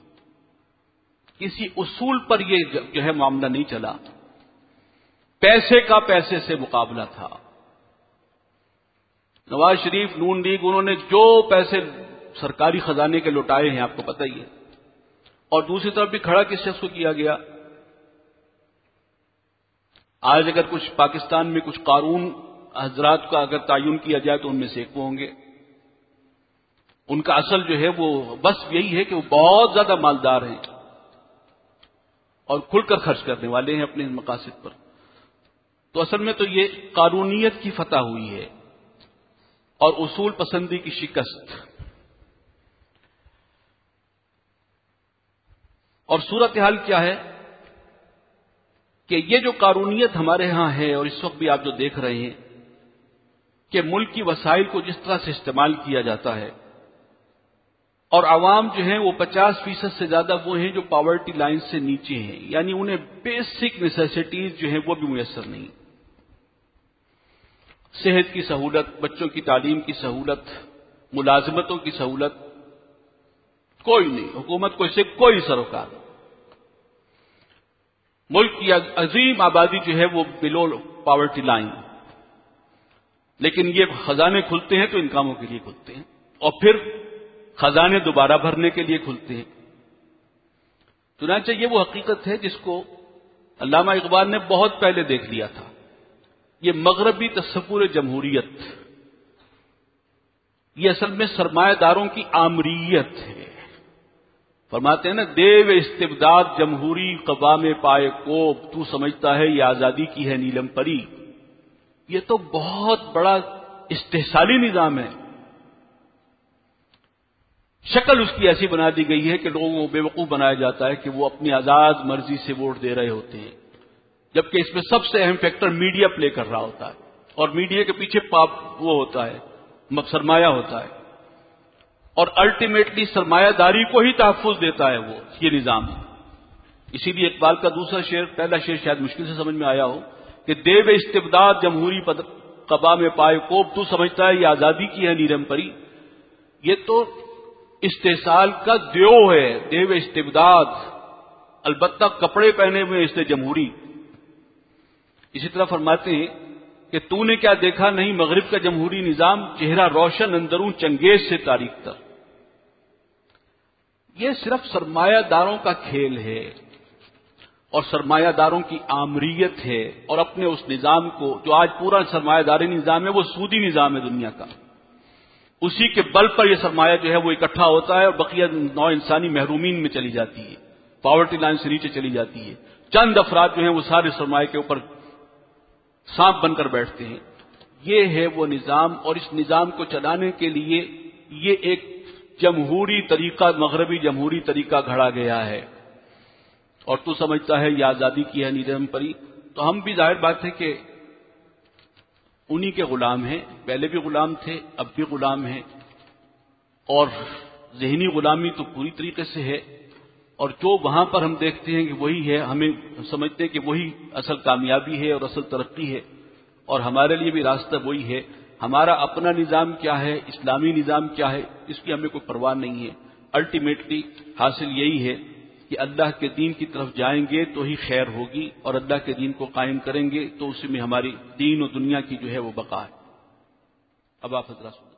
کسی اصول پر یہ جو ہے معاملہ نہیں چلا، پیسے کا پیسے سے مقابلہ تھا۔ نواز شریف، نون لیگ، انہوں نے جو پیسے سرکاری خزانے کے لوٹائے ہیں آپ کو پتہ ہی ہے. اور دوسری طرف بھی کھڑا کس شخص کو کیا گیا؟ آج اگر کچھ پاکستان میں کچھ قارون حضرات کا اگر تعین کیا جائے تو ان میں سے ایک وہ ہوں گے. ان کا اصل جو ہے وہ بس یہی ہے کہ وہ بہت زیادہ مالدار ہیں اور کھل کر خرچ کرنے والے ہیں اپنے مقاصد پر. تو اصل میں تو یہ قانونیت کی فتح ہوئی ہے اور اصول پسندی کی شکست. اور صورتحال کیا ہے کہ یہ جو قانونیت ہمارے ہاں ہے اور اس وقت بھی آپ جو دیکھ رہے ہیں کہ ملک کی وسائل کو جس طرح سے استعمال کیا جاتا ہے اور عوام جو ہیں وہ پچاس فیصد سے زیادہ وہ ہیں جو پاورٹی لائن سے نیچے ہیں، یعنی انہیں بیسک نیسیسٹیز جو ہیں وہ بھی میسر نہیں. صحت کی سہولت، بچوں کی تعلیم کی سہولت، ملازمتوں کی سہولت کوئی نہیں. حکومت کو اس سے کوئی سروکار نہیں. ملک کی عظیم آبادی جو ہے وہ بلو پاورٹی لائن، لیکن یہ خزانے کھلتے ہیں تو ان کاموں کے لیے کھلتے ہیں اور پھر خزانے دوبارہ بھرنے کے لیے کھلتے ہیں. چنانچہ یہ وہ حقیقت ہے جس کو علامہ اقبال نے بہت پہلے دیکھ لیا تھا. یہ مغربی تصور جمہوریت، یہ اصل میں سرمایہ داروں کی آمریت ہے. فرماتے ہیں نا، دیو استبداد جمہوری قبا میں پائے کوب، تو سمجھتا ہے یہ آزادی کی ہے نیلم پری. یہ تو بہت بڑا استحصالی نظام ہے. شکل اس کی ایسی بنا دی گئی ہے کہ لوگوں کو بے وقوف بنایا جاتا ہے کہ وہ اپنی آزاد مرضی سے ووٹ دے رہے ہوتے ہیں، جبکہ اس میں سب سے اہم فیکٹر میڈیا پلے کر رہا ہوتا ہے اور میڈیا کے پیچھے پاپ وہ ہوتا ہے، سرمایہ ہوتا ہے، اور الٹیمیٹلی سرمایہ داری کو ہی تحفظ دیتا ہے وہ یہ نظام. اسی لیے اقبال کا دوسرا شعر، پہلا شعر شاید مشکل سے سمجھ میں آیا ہو کہ دیو استبداد جمہوری قبا میں پائے کوب، تو سمجھتا ہے یہ آزادی کی ہے نیلم پری. یہ تو استحصال کا دیو ہے، دیو استبداد، البتہ کپڑے پہنے ہوئے اس نے جمہوری. اسی طرح فرماتے ہیں کہ تو نے کیا دیکھا نہیں مغرب کا جمہوری نظام، چہرہ روشن اندرون چنگیز سے تاریک تر. یہ صرف سرمایہ داروں کا کھیل ہے اور سرمایہ داروں کی آمریت ہے، اور اپنے اس نظام کو جو آج پورا سرمایہ داری نظام ہے وہ سودی نظام ہے دنیا کا، اسی کے بل پر یہ سرمایہ جو ہے وہ اکٹھا ہوتا ہے اور بقیہ نوع انسانی محرومین میں چلی جاتی ہے، پاورٹی لائن سے نیچے چلی جاتی ہے. چند افراد جو ہیں وہ سارے سرمایہ کے اوپر سانپ بن کر بیٹھتے ہیں. یہ ہے وہ نظام، اور اس نظام کو چلانے کے لیے یہ ایک جمہوری طریقہ، مغربی جمہوری طریقہ گھڑا گیا ہے. اور تو سمجھتا ہے یہ آزادی کی ہے نیلم پری. تو ہم بھی ظاہر بات ہے کہ انہی کے غلام ہیں، پہلے بھی غلام تھے، اب بھی غلام ہیں، اور ذہنی غلامی تو پوری طریقے سے ہے. اور جو وہاں پر ہم دیکھتے ہیں کہ وہی ہے، ہمیں سمجھتے ہیں کہ وہی اصل کامیابی ہے اور اصل ترقی ہے، اور ہمارے لیے بھی راستہ وہی ہے. ہمارا اپنا نظام کیا ہے، اسلامی نظام کیا ہے، اس کی ہمیں کوئی پرواہ نہیں ہے. الٹیمیٹلی حاصل یہی ہے کہ اللہ کے دین کی طرف جائیں گے تو ہی خیر ہوگی، اور اللہ کے دین کو قائم کریں گے تو اسی میں ہماری دین و دنیا کی جو ہے وہ بقا ہے. اب آپ حضرات